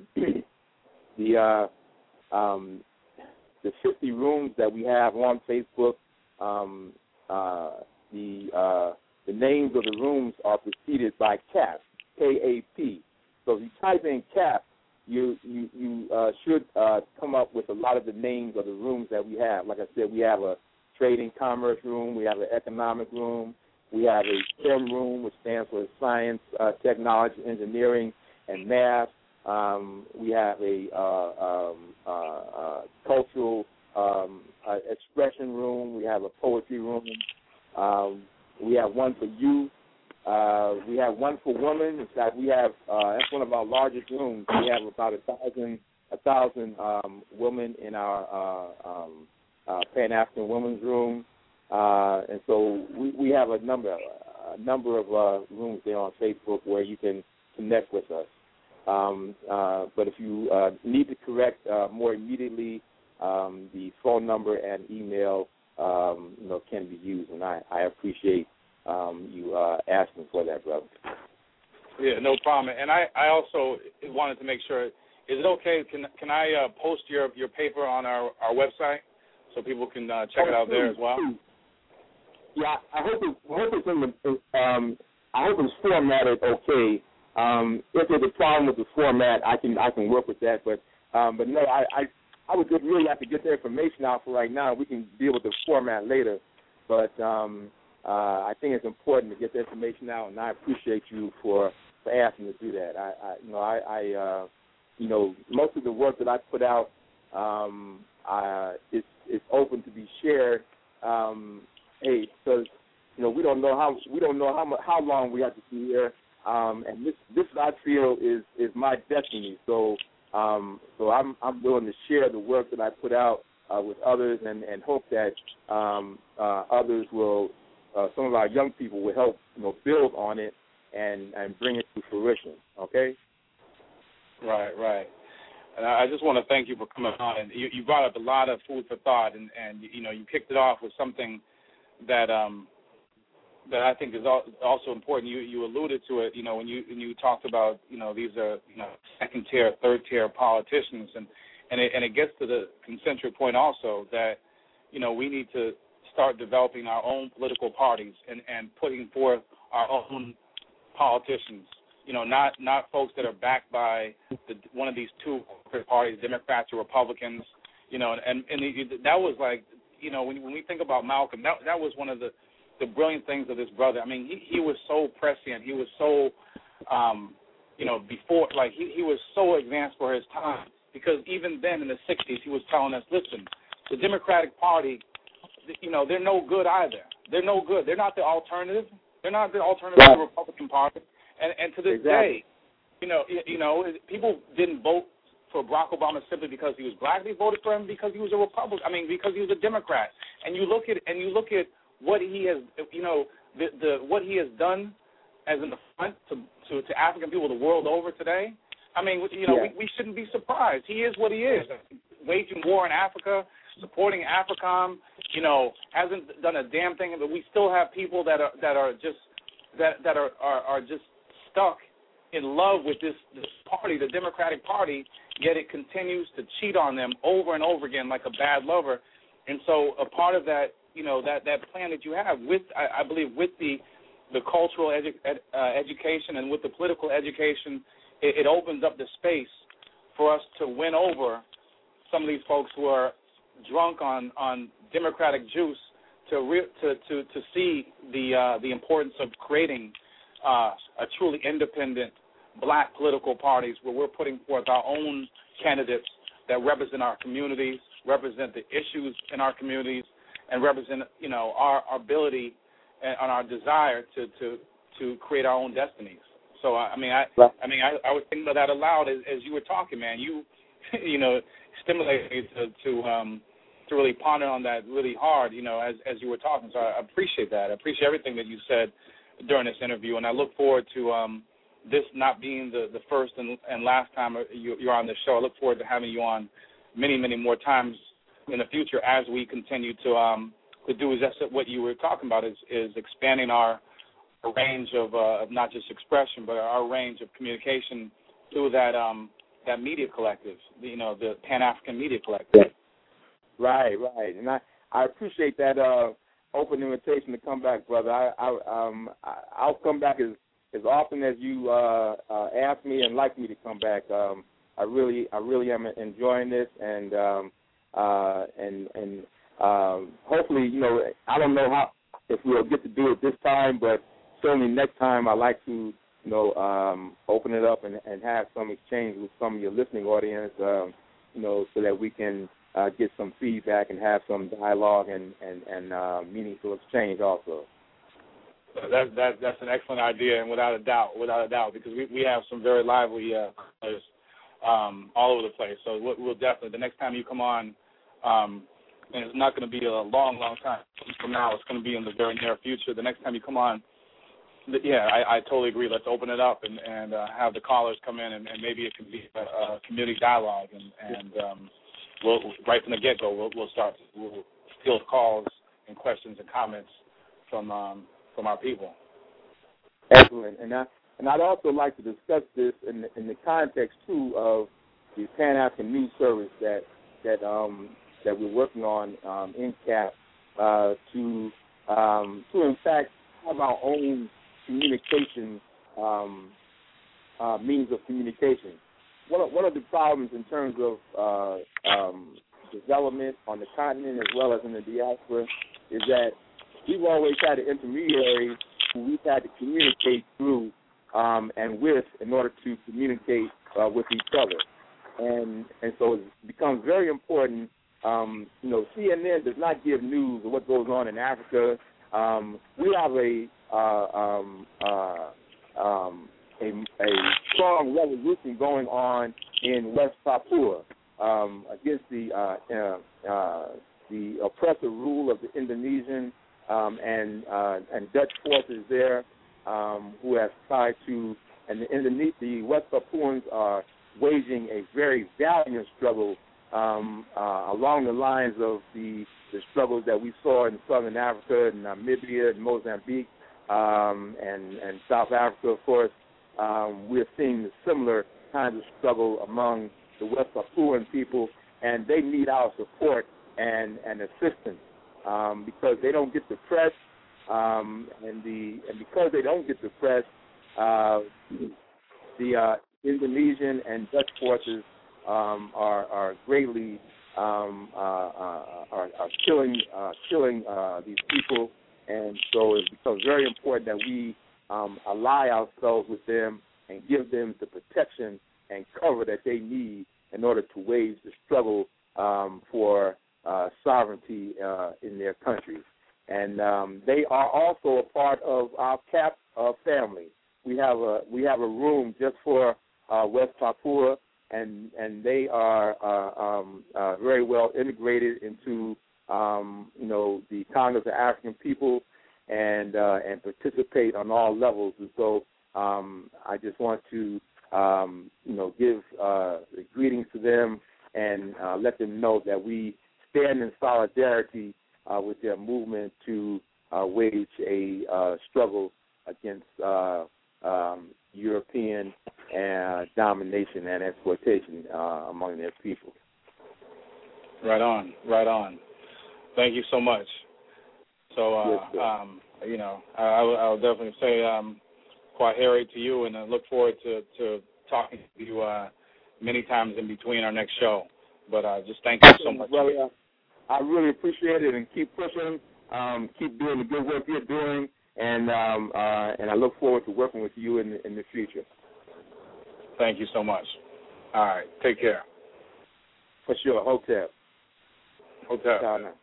the uh, um, the fifty rooms that we have on Facebook, um, uh, the uh, the names of the rooms are preceded by C A P, K A P. So if you type in C A P, you you you uh, should uh, come up with a lot of the names of the rooms that we have. Like I said, we have a trading commerce room, we have an economic room, we have a STEM room, which stands for science, uh, technology, engineering, and math. Um, we have a uh, um, uh, uh, cultural um, uh, expression room. We have a poetry room. Um, we have one for youth. Uh, we have one for women. In fact, we have uh, that's one of our largest rooms. We have about a thousand a thousand um, women in our uh, um, uh, Pan African Women's Room, uh, and so we, we have a number a number of uh, rooms there on Facebook where you can connect with us. Um, uh, but if you uh, need to correct uh, more immediately, um, the phone number and email, um, you know, can be used, and I, I appreciate um, you uh, asking for that, brother. Yeah, no problem. And I, I also wanted to make sure, is it okay? Can can I uh, post your, your paper on our, our website so people can uh, check oh, it out there as well? Yeah, I hope it, I hope it's in the um, I hope it's formatted okay. Um, if there's a problem with the format, I can I can work with that. But um, but no, I, I I would just really have to get the information out for right now. We can deal with the format later. But um, uh, I think it's important to get the information out, and I appreciate you for, for asking to do that. I, I you know I, I uh, you know most of the work that I put out um, uh, it's it's open to be shared. Um, hey, because you know we don't know how we don't know how much, how long we have to be here. Um, and this, this I feel is, is my destiny. So, um, so I'm, I'm willing to share the work that I put out uh, with others, and, and hope that um, uh, others will, uh, some of our young people will help, you know, build on it and, and bring it to fruition. Okay. Right, right. And I just want to thank you for coming on. And you, you brought up a lot of food for thought, and, and you know, you kicked it off with something that. Um, that I think is also important. You you alluded to it, you know, when you when you talked about, you know, these are, you know, second tier, third tier politicians, and and it, and it gets to the concentric point also that, you know, we need to start developing our own political parties and, and putting forth our own politicians. You know, not not folks that are backed by the, one of these two parties, Democrats or Republicans. You know, and and the, that was like, you know, when when we think about Malcolm, that that was one of the the brilliant things of this brother. I mean, he, he was so prescient. He was so, um, you know, before, like, he, he was so advanced for his time, because even then in the sixties, he was telling us, listen, the Democratic Party, you know, they're no good either. They're no good. They're not the alternative. They're not the alternative right. to the Republican Party. And and to this exactly. day, you know, you know, people didn't vote for Barack Obama simply because he was black. They voted for him because he was a Republican. I mean, because he was a Democrat. And you look at and you look at what he has, you know, the, the what he has done as in the front to, to, to African people the world over today. I mean, you know, yeah. we, we shouldn't be surprised. He is what he is, waging war in Africa, supporting AFRICOM. You know, hasn't done a damn thing, but we still have people that are that are just that that are are, are just stuck in love with this, this party, the Democratic Party. Yet it continues to cheat on them over and over again like a bad lover. And so a part of that, you know, that, that plan that you have with, I, I believe, with the the cultural edu- ed, uh, education and with the political education, it, it opens up the space for us to win over some of these folks who are drunk on, on Democratic juice to re- to, to to see the uh, the importance of creating uh, a truly independent black political parties where we're putting forth our own candidates that represent our communities, represent the issues in our communities, and represent, you know, our, our ability and our desire to, to, to create our own destinies. So I mean, I I mean, I, I was thinking about that aloud as, as you were talking, man. You, you know, stimulated me to to, um, to really ponder on that really hard, you know, as as you were talking. So I appreciate that. I appreciate everything that you said during this interview, and I look forward to um, this not being the, the first and, and last time you, you're on this show. I look forward to having you on many, many more times in the future as we continue to um, to do is just what you were talking about is, is expanding our range of, uh, of not just expression, but our range of communication through that um, that media collective, you know, the Pan-African Media Collective. Right, right, and I, I appreciate that uh, open invitation to come back, brother. I, I um I, I'll come back as as often as you uh, uh, ask me and like me to come back. Um, I really I really am enjoying this, and um, uh, and and um, hopefully, you know, I don't know how if we'll get to do it this time, but certainly next time I like to, you know, um, open it up and, and have some exchange with some of your listening audience, um, you know, so that we can uh, get some feedback and have some dialogue and and, and uh, meaningful exchange also. That, that that's an excellent idea, and without a doubt, without a doubt, because we, we have some very lively uh, players um, all over the place. So we'll, we'll definitely, the next time you come on, um, and it's not going to be a long, long time from now. It's going to be in the very near future. The next time you come on, yeah, I, I totally agree. Let's open it up and, and uh, have the callers come in, and, and maybe it can be a, a community dialogue. And, and um, we'll, right from the get-go, we'll, we'll start we'll field calls and questions and comments from um, from our people. Excellent. And I and I'd also like to discuss this in the, in the context too of the Pan African News Service that that um, that we're working on um, in C A P uh, to um, to in fact have our own communication um, uh, means of communication. One of, one of the problems in terms of uh, um, development on the continent as well as in the diaspora is that we've always had an intermediary who we've had to communicate through um, and with in order to communicate uh, with each other. And and so it becomes very important. Um, you know, C N N does not give news of what goes on in Africa. Um, we have a, uh, um, uh, um, a a strong revolution going on in West Papua um, against the uh, uh, uh, the oppressive rule of the Indonesian um, and uh, and Dutch forces there, um, who have tried to, and the Indone- the West Papuans are waging a very valiant struggle um, uh, along the lines of the, the struggles that we saw in Southern Africa and Namibia and Mozambique um, and, and South Africa, of course, um, we're seeing similar kinds of struggle among the West Papuan people, and they need our support and, and assistance um, because they don't get the press, um, and the and because they don't get the press, uh, the uh, Indonesian and Dutch forces um, are are greatly um, uh, uh, are, are killing uh, killing uh, these people, and so it becomes very important that we um, ally ourselves with them and give them the protection and cover that they need in order to wage the struggle um, for uh, sovereignty uh, in their countries. And um, they are also a part of our C A P uh, family. We have a we have a room just for uh, West Papua, and and they are uh, um, uh, very well integrated into um, you know the Congress of African People, and uh, and participate on all levels. And so um, I just want to um, you know give uh, greetings to them and uh, let them know that we stand in solidarity uh, with their movement to uh, wage a uh, struggle against uh, um, European uh, domination and exploitation uh, among their people. Right on, right on. Thank you so much. So, uh, yes, um, you know, I, I will definitely say um, Kwaheri to you, and I look forward to, to talking to you uh, many times in between our next show. But uh, just thank you so much. Well, uh, I really appreciate it, and keep pushing, um, keep doing the good work you're doing, and um, uh, and I look forward to working with you in the, in the future. Thank you so much. All right, take care. For sure, Hotel. Hotel. Ciao now.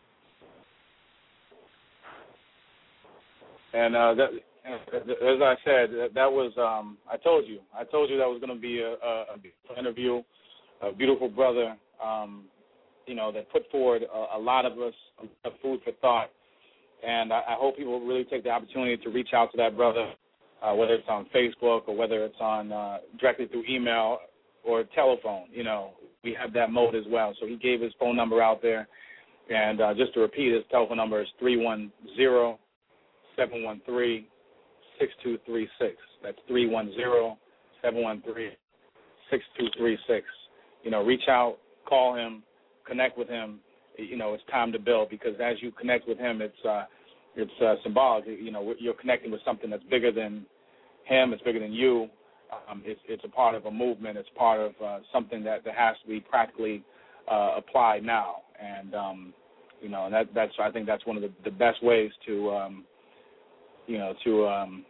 And uh, that, as I said, that was um, I told you, I told you that was going to be a, a, a beautiful interview, a beautiful brother. Um, you know, that put forward a, a lot of us, a food for thought. And I, I hope people really take the opportunity to reach out to that brother, uh, whether it's on Facebook or whether it's on uh, directly through email or telephone. You know, we have that mode as well. So he gave his phone number out there. And uh, just to repeat, his telephone number is three one zero, seven one three, six two three six. That's three one zero, seven one three, six two three six. You know, reach out, call him, connect with him. You know, it's time to build, because as you connect with him, it's uh, it's uh, symbolic. You know, you're connecting with something that's bigger than him. It's bigger than you. Um, it's it's a part of a movement. It's part of uh, something that, that has to be practically uh, applied now. And um, you know, and that that's I think that's one of the, the best ways to um, you know to um,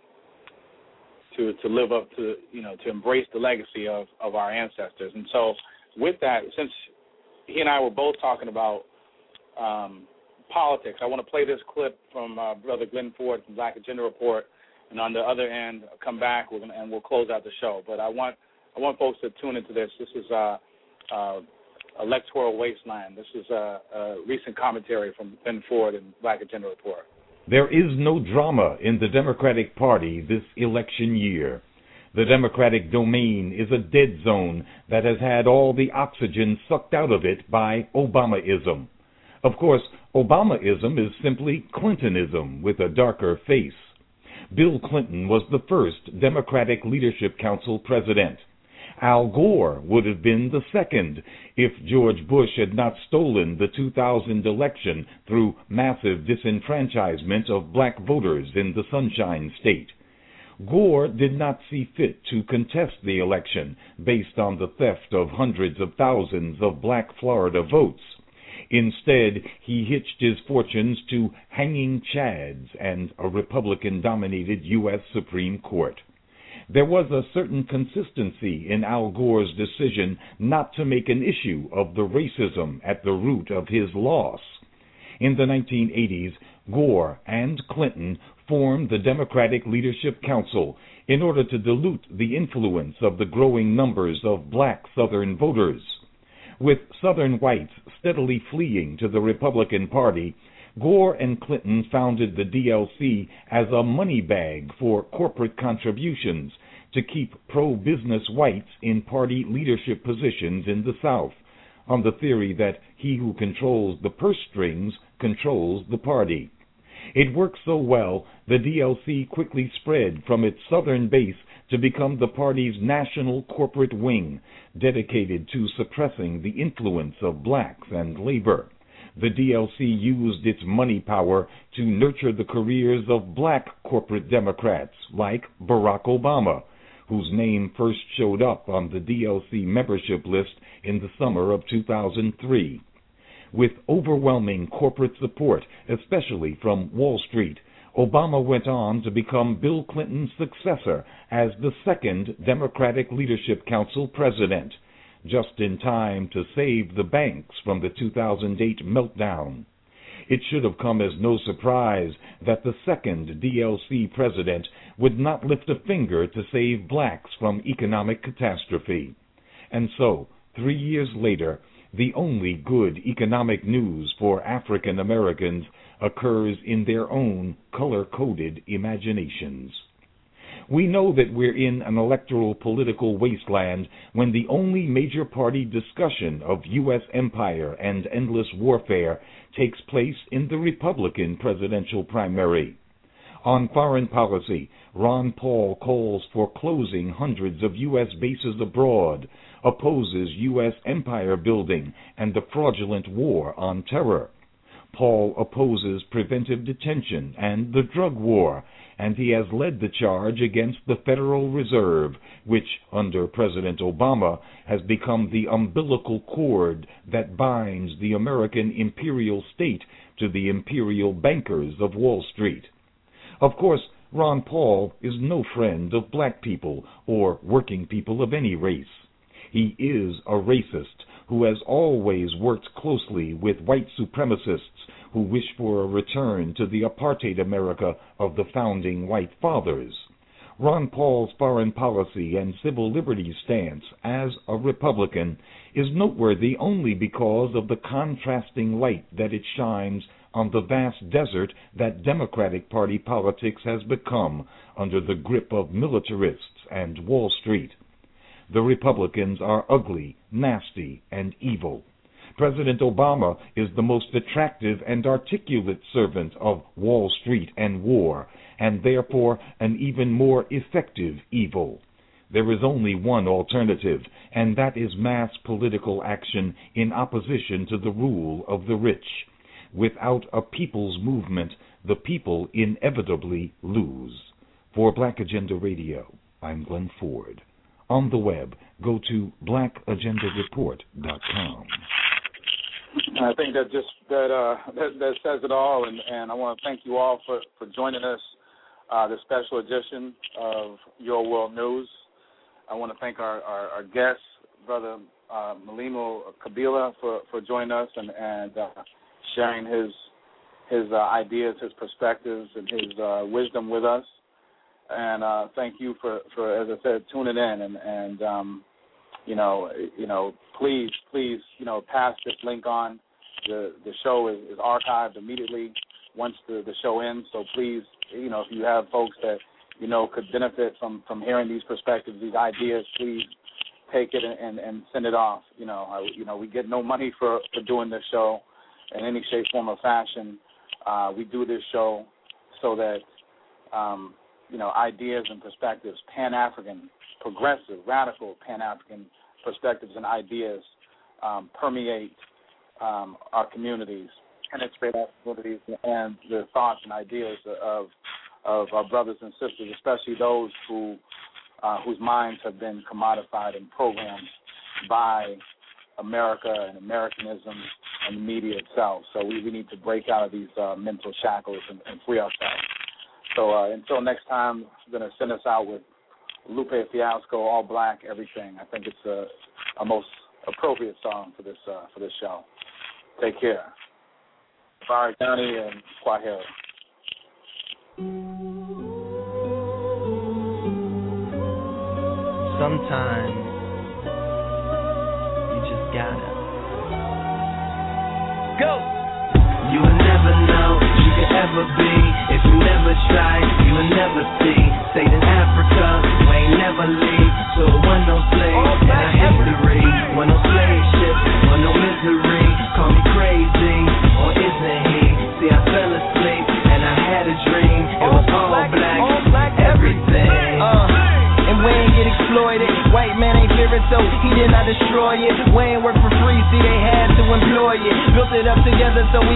to to live up to you know to embrace the legacy of, of our ancestors. And so, with that, since he and I were both talking about um, politics, I want to play this clip from uh, Brother Glenn Ford from Black Agenda Report, and on the other end, come back we're gonna, and we'll close out the show. But I want I want folks to tune into this. This is uh, uh, Electoral Wasteland. This is a, a recent commentary from Glenn Ford and Black Agenda Report. There is no drama in the Democratic Party this election year. The Democratic domain is a dead zone that has had all the oxygen sucked out of it by Obamaism. Of course, Obamaism is simply Clintonism with a darker face. Bill Clinton was the first Democratic Leadership Council president. Al Gore would have been the second if George Bush had not stolen the two thousand election through massive disenfranchisement of black voters in the Sunshine State. Gore did not see fit to contest the election based on the theft of hundreds of thousands of black Florida votes. Instead, he hitched his fortunes to hanging chads and a Republican-dominated U S Supreme Court. There was a certain consistency in Al Gore's decision not to make an issue of the racism at the root of his loss. In the nineteen eighties, Gore and Clinton formed the Democratic Leadership Council in order to dilute the influence of the growing numbers of black Southern voters. With Southern whites steadily fleeing to the Republican Party, Gore and Clinton founded the D L C as a money bag for corporate contributions to keep pro-business whites in party leadership positions in the South, on the theory that he who controls the purse strings controls the party. It worked so well, the D L C quickly spread from its southern base to become the party's national corporate wing, dedicated to suppressing the influence of blacks and labor. The D L C used its money power to nurture the careers of black corporate Democrats like Barack Obama, whose name first showed up on the D L C membership list in the summer of two thousand three. With overwhelming corporate support, especially from Wall Street, Obama went on to become Bill Clinton's successor as the second Democratic Leadership Council president, just in time to save the banks from the two thousand eight meltdown. It should have come as no surprise that the second D L C president would not lift a finger to save blacks from economic catastrophe. And so, three years later, the only good economic news for African Americans occurs in their own color-coded imaginations. We know that we're in an electoral political wasteland when the only major party discussion of U S empire and endless warfare takes place in the Republican presidential primary. On foreign policy, Ron Paul calls for closing hundreds of U S bases abroad, opposes U S empire building and the fraudulent war on terror. Paul opposes preventive detention and the drug war, and he has led the charge against the Federal Reserve, which, under President Obama, has become the umbilical cord that binds the American imperial state to the imperial bankers of Wall Street. Of course, Ron Paul is no friend of black people or working people of any race. He is a racist who has always worked closely with white supremacists who wish for a return to the apartheid America of the founding white fathers. Ron Paul's foreign policy and civil liberties stance as a Republican is noteworthy only because of the contrasting light that it shines on the vast desert that Democratic Party politics has become under the grip of militarists and Wall Street. The Republicans are ugly, nasty, and evil. President Obama is the most attractive and articulate servant of Wall Street and war, and therefore an even more effective evil. There is only one alternative, and that is mass political action in opposition to the rule of the rich. Without a people's movement, the people inevitably lose. For Black Agenda Radio, I'm Glenn Ford. On the web, go to black agenda report dot com. I think that just that uh, that, that says it all, and, and I want to thank you all for, for joining us uh, this special edition of Your World News. I want to thank our, our, our guest, Brother uh, Malimo Kabila, for, for joining us and, and uh, sharing his his uh, ideas, his perspectives, and his uh, wisdom with us. And uh, thank you for, for, as I said, tuning in and, and um, you know, you know, please, please, you know, pass this link on. The the show is, is archived immediately once the, the show ends. So please, you know, if you have folks that you know could benefit from, from hearing these perspectives, these ideas, please take it and, and, and send it off. You know, I, you know, we get no money for, for doing this show in any shape, form, or fashion. Uh, we do this show so that um, you know, ideas and perspectives, Pan-African, progressive, radical Pan-African perspectives and ideas um, permeate um, our communities, penetrate our communities, and the thoughts and ideas of of our brothers and sisters, especially those who uh, whose minds have been commodified and programmed by America and Americanism and the media itself. So we, we need to break out of these uh, mental shackles and, and free ourselves. So uh, until next time, I'm going to send us out with Lupe Fiasco, All Black, Everything. I think it's a, a most appropriate song for this uh, for this show. Take care. Barry County and Kwaheri. Sometimes you just gotta go. You will never know you could ever be if you never try. You will never see. Stayed in Africa, we ain't never leave. So it wasn't no slave in our history. Wasn't no slave ship, wasn't no misery. Call me crazy, or isn't he? See, I fell asleep and I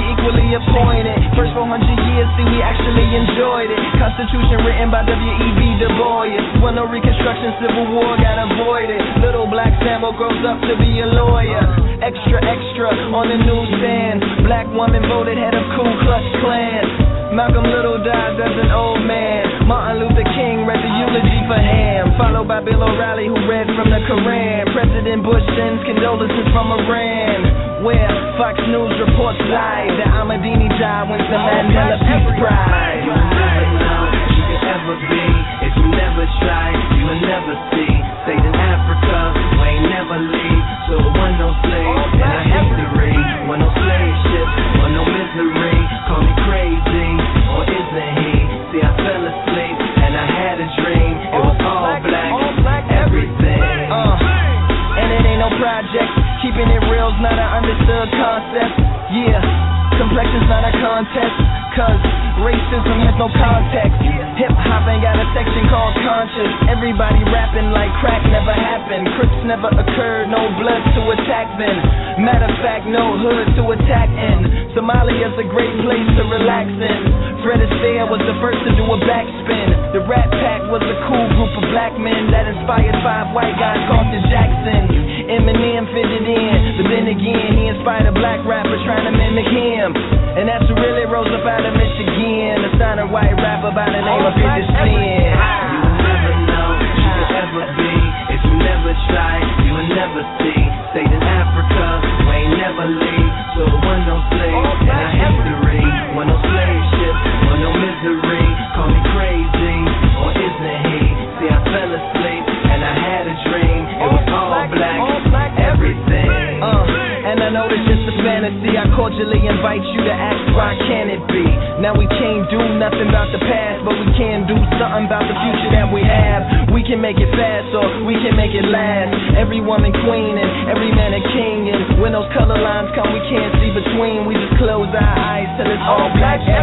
equally appointed. First four hundred years, see, we actually enjoyed it. Constitution written by W E B Du Bois. When no Reconstruction, Civil War got avoided. Little black Sambo grows up to be a lawyer. Extra, extra on the newsstand. Black woman voted head of Ku Klux Klan. Malcolm Little died as an old man. Martin Luther King read the eulogy for Ham, followed by Bill O'Reilly who read from the Koran. President Bush sends condolences from Iran, where Fox News reports live that Ahmadinejad wins the Mandela Peace Prize. You never know you could ever be if you never try, you will never see. Stayed in Africa, we ain't never leave. So there wasn't no slaves in our history, wasn't no slave ships, wasn't no misery. Call me crazy, or isn't he? See, I fell asleep and I had a dream. It was all black, all black everything. Uh, and it ain't no project. Keeping it real's not an understood concept. Yeah, complexion's not a contest, cause racism has no context. Hip-hop ain't got a section called conscious. Everybody rapping like crack never happened. Crips never occurred, no blood to attack then. Matter of fact, no hood to attack in. Somalia's a great place to relax in. Fred Astaire was the first to do a backspin. The Rat Pack was a cool group of black men that inspired five white guys called the Jacksons. Eminem fitted in, but then again he inspired a black rapper trying to mimic him. And that's who really rose up out of Michigan, a signer white rapper by the name of fifty Cent. You will never know you could ever be if you never try, you will never see. Stayed in Africa, we ain't never leave. So there wasn't no slaves in our history, wasn't no slave ships, wasn't no misery. Call me crazy, or isn't he? See, I fell asleep and I had a dream. It was all black, everything. Uh, and I know it's just a fantasy. I cordially invite you to ask, why can it be? Now we can't do nothing about the past, but we can do something about the future that we have. We can make it fast or we can make it last. Every woman queen and every man a king. And when those color lines come, we can't see between. We just close our eyes till it's all black.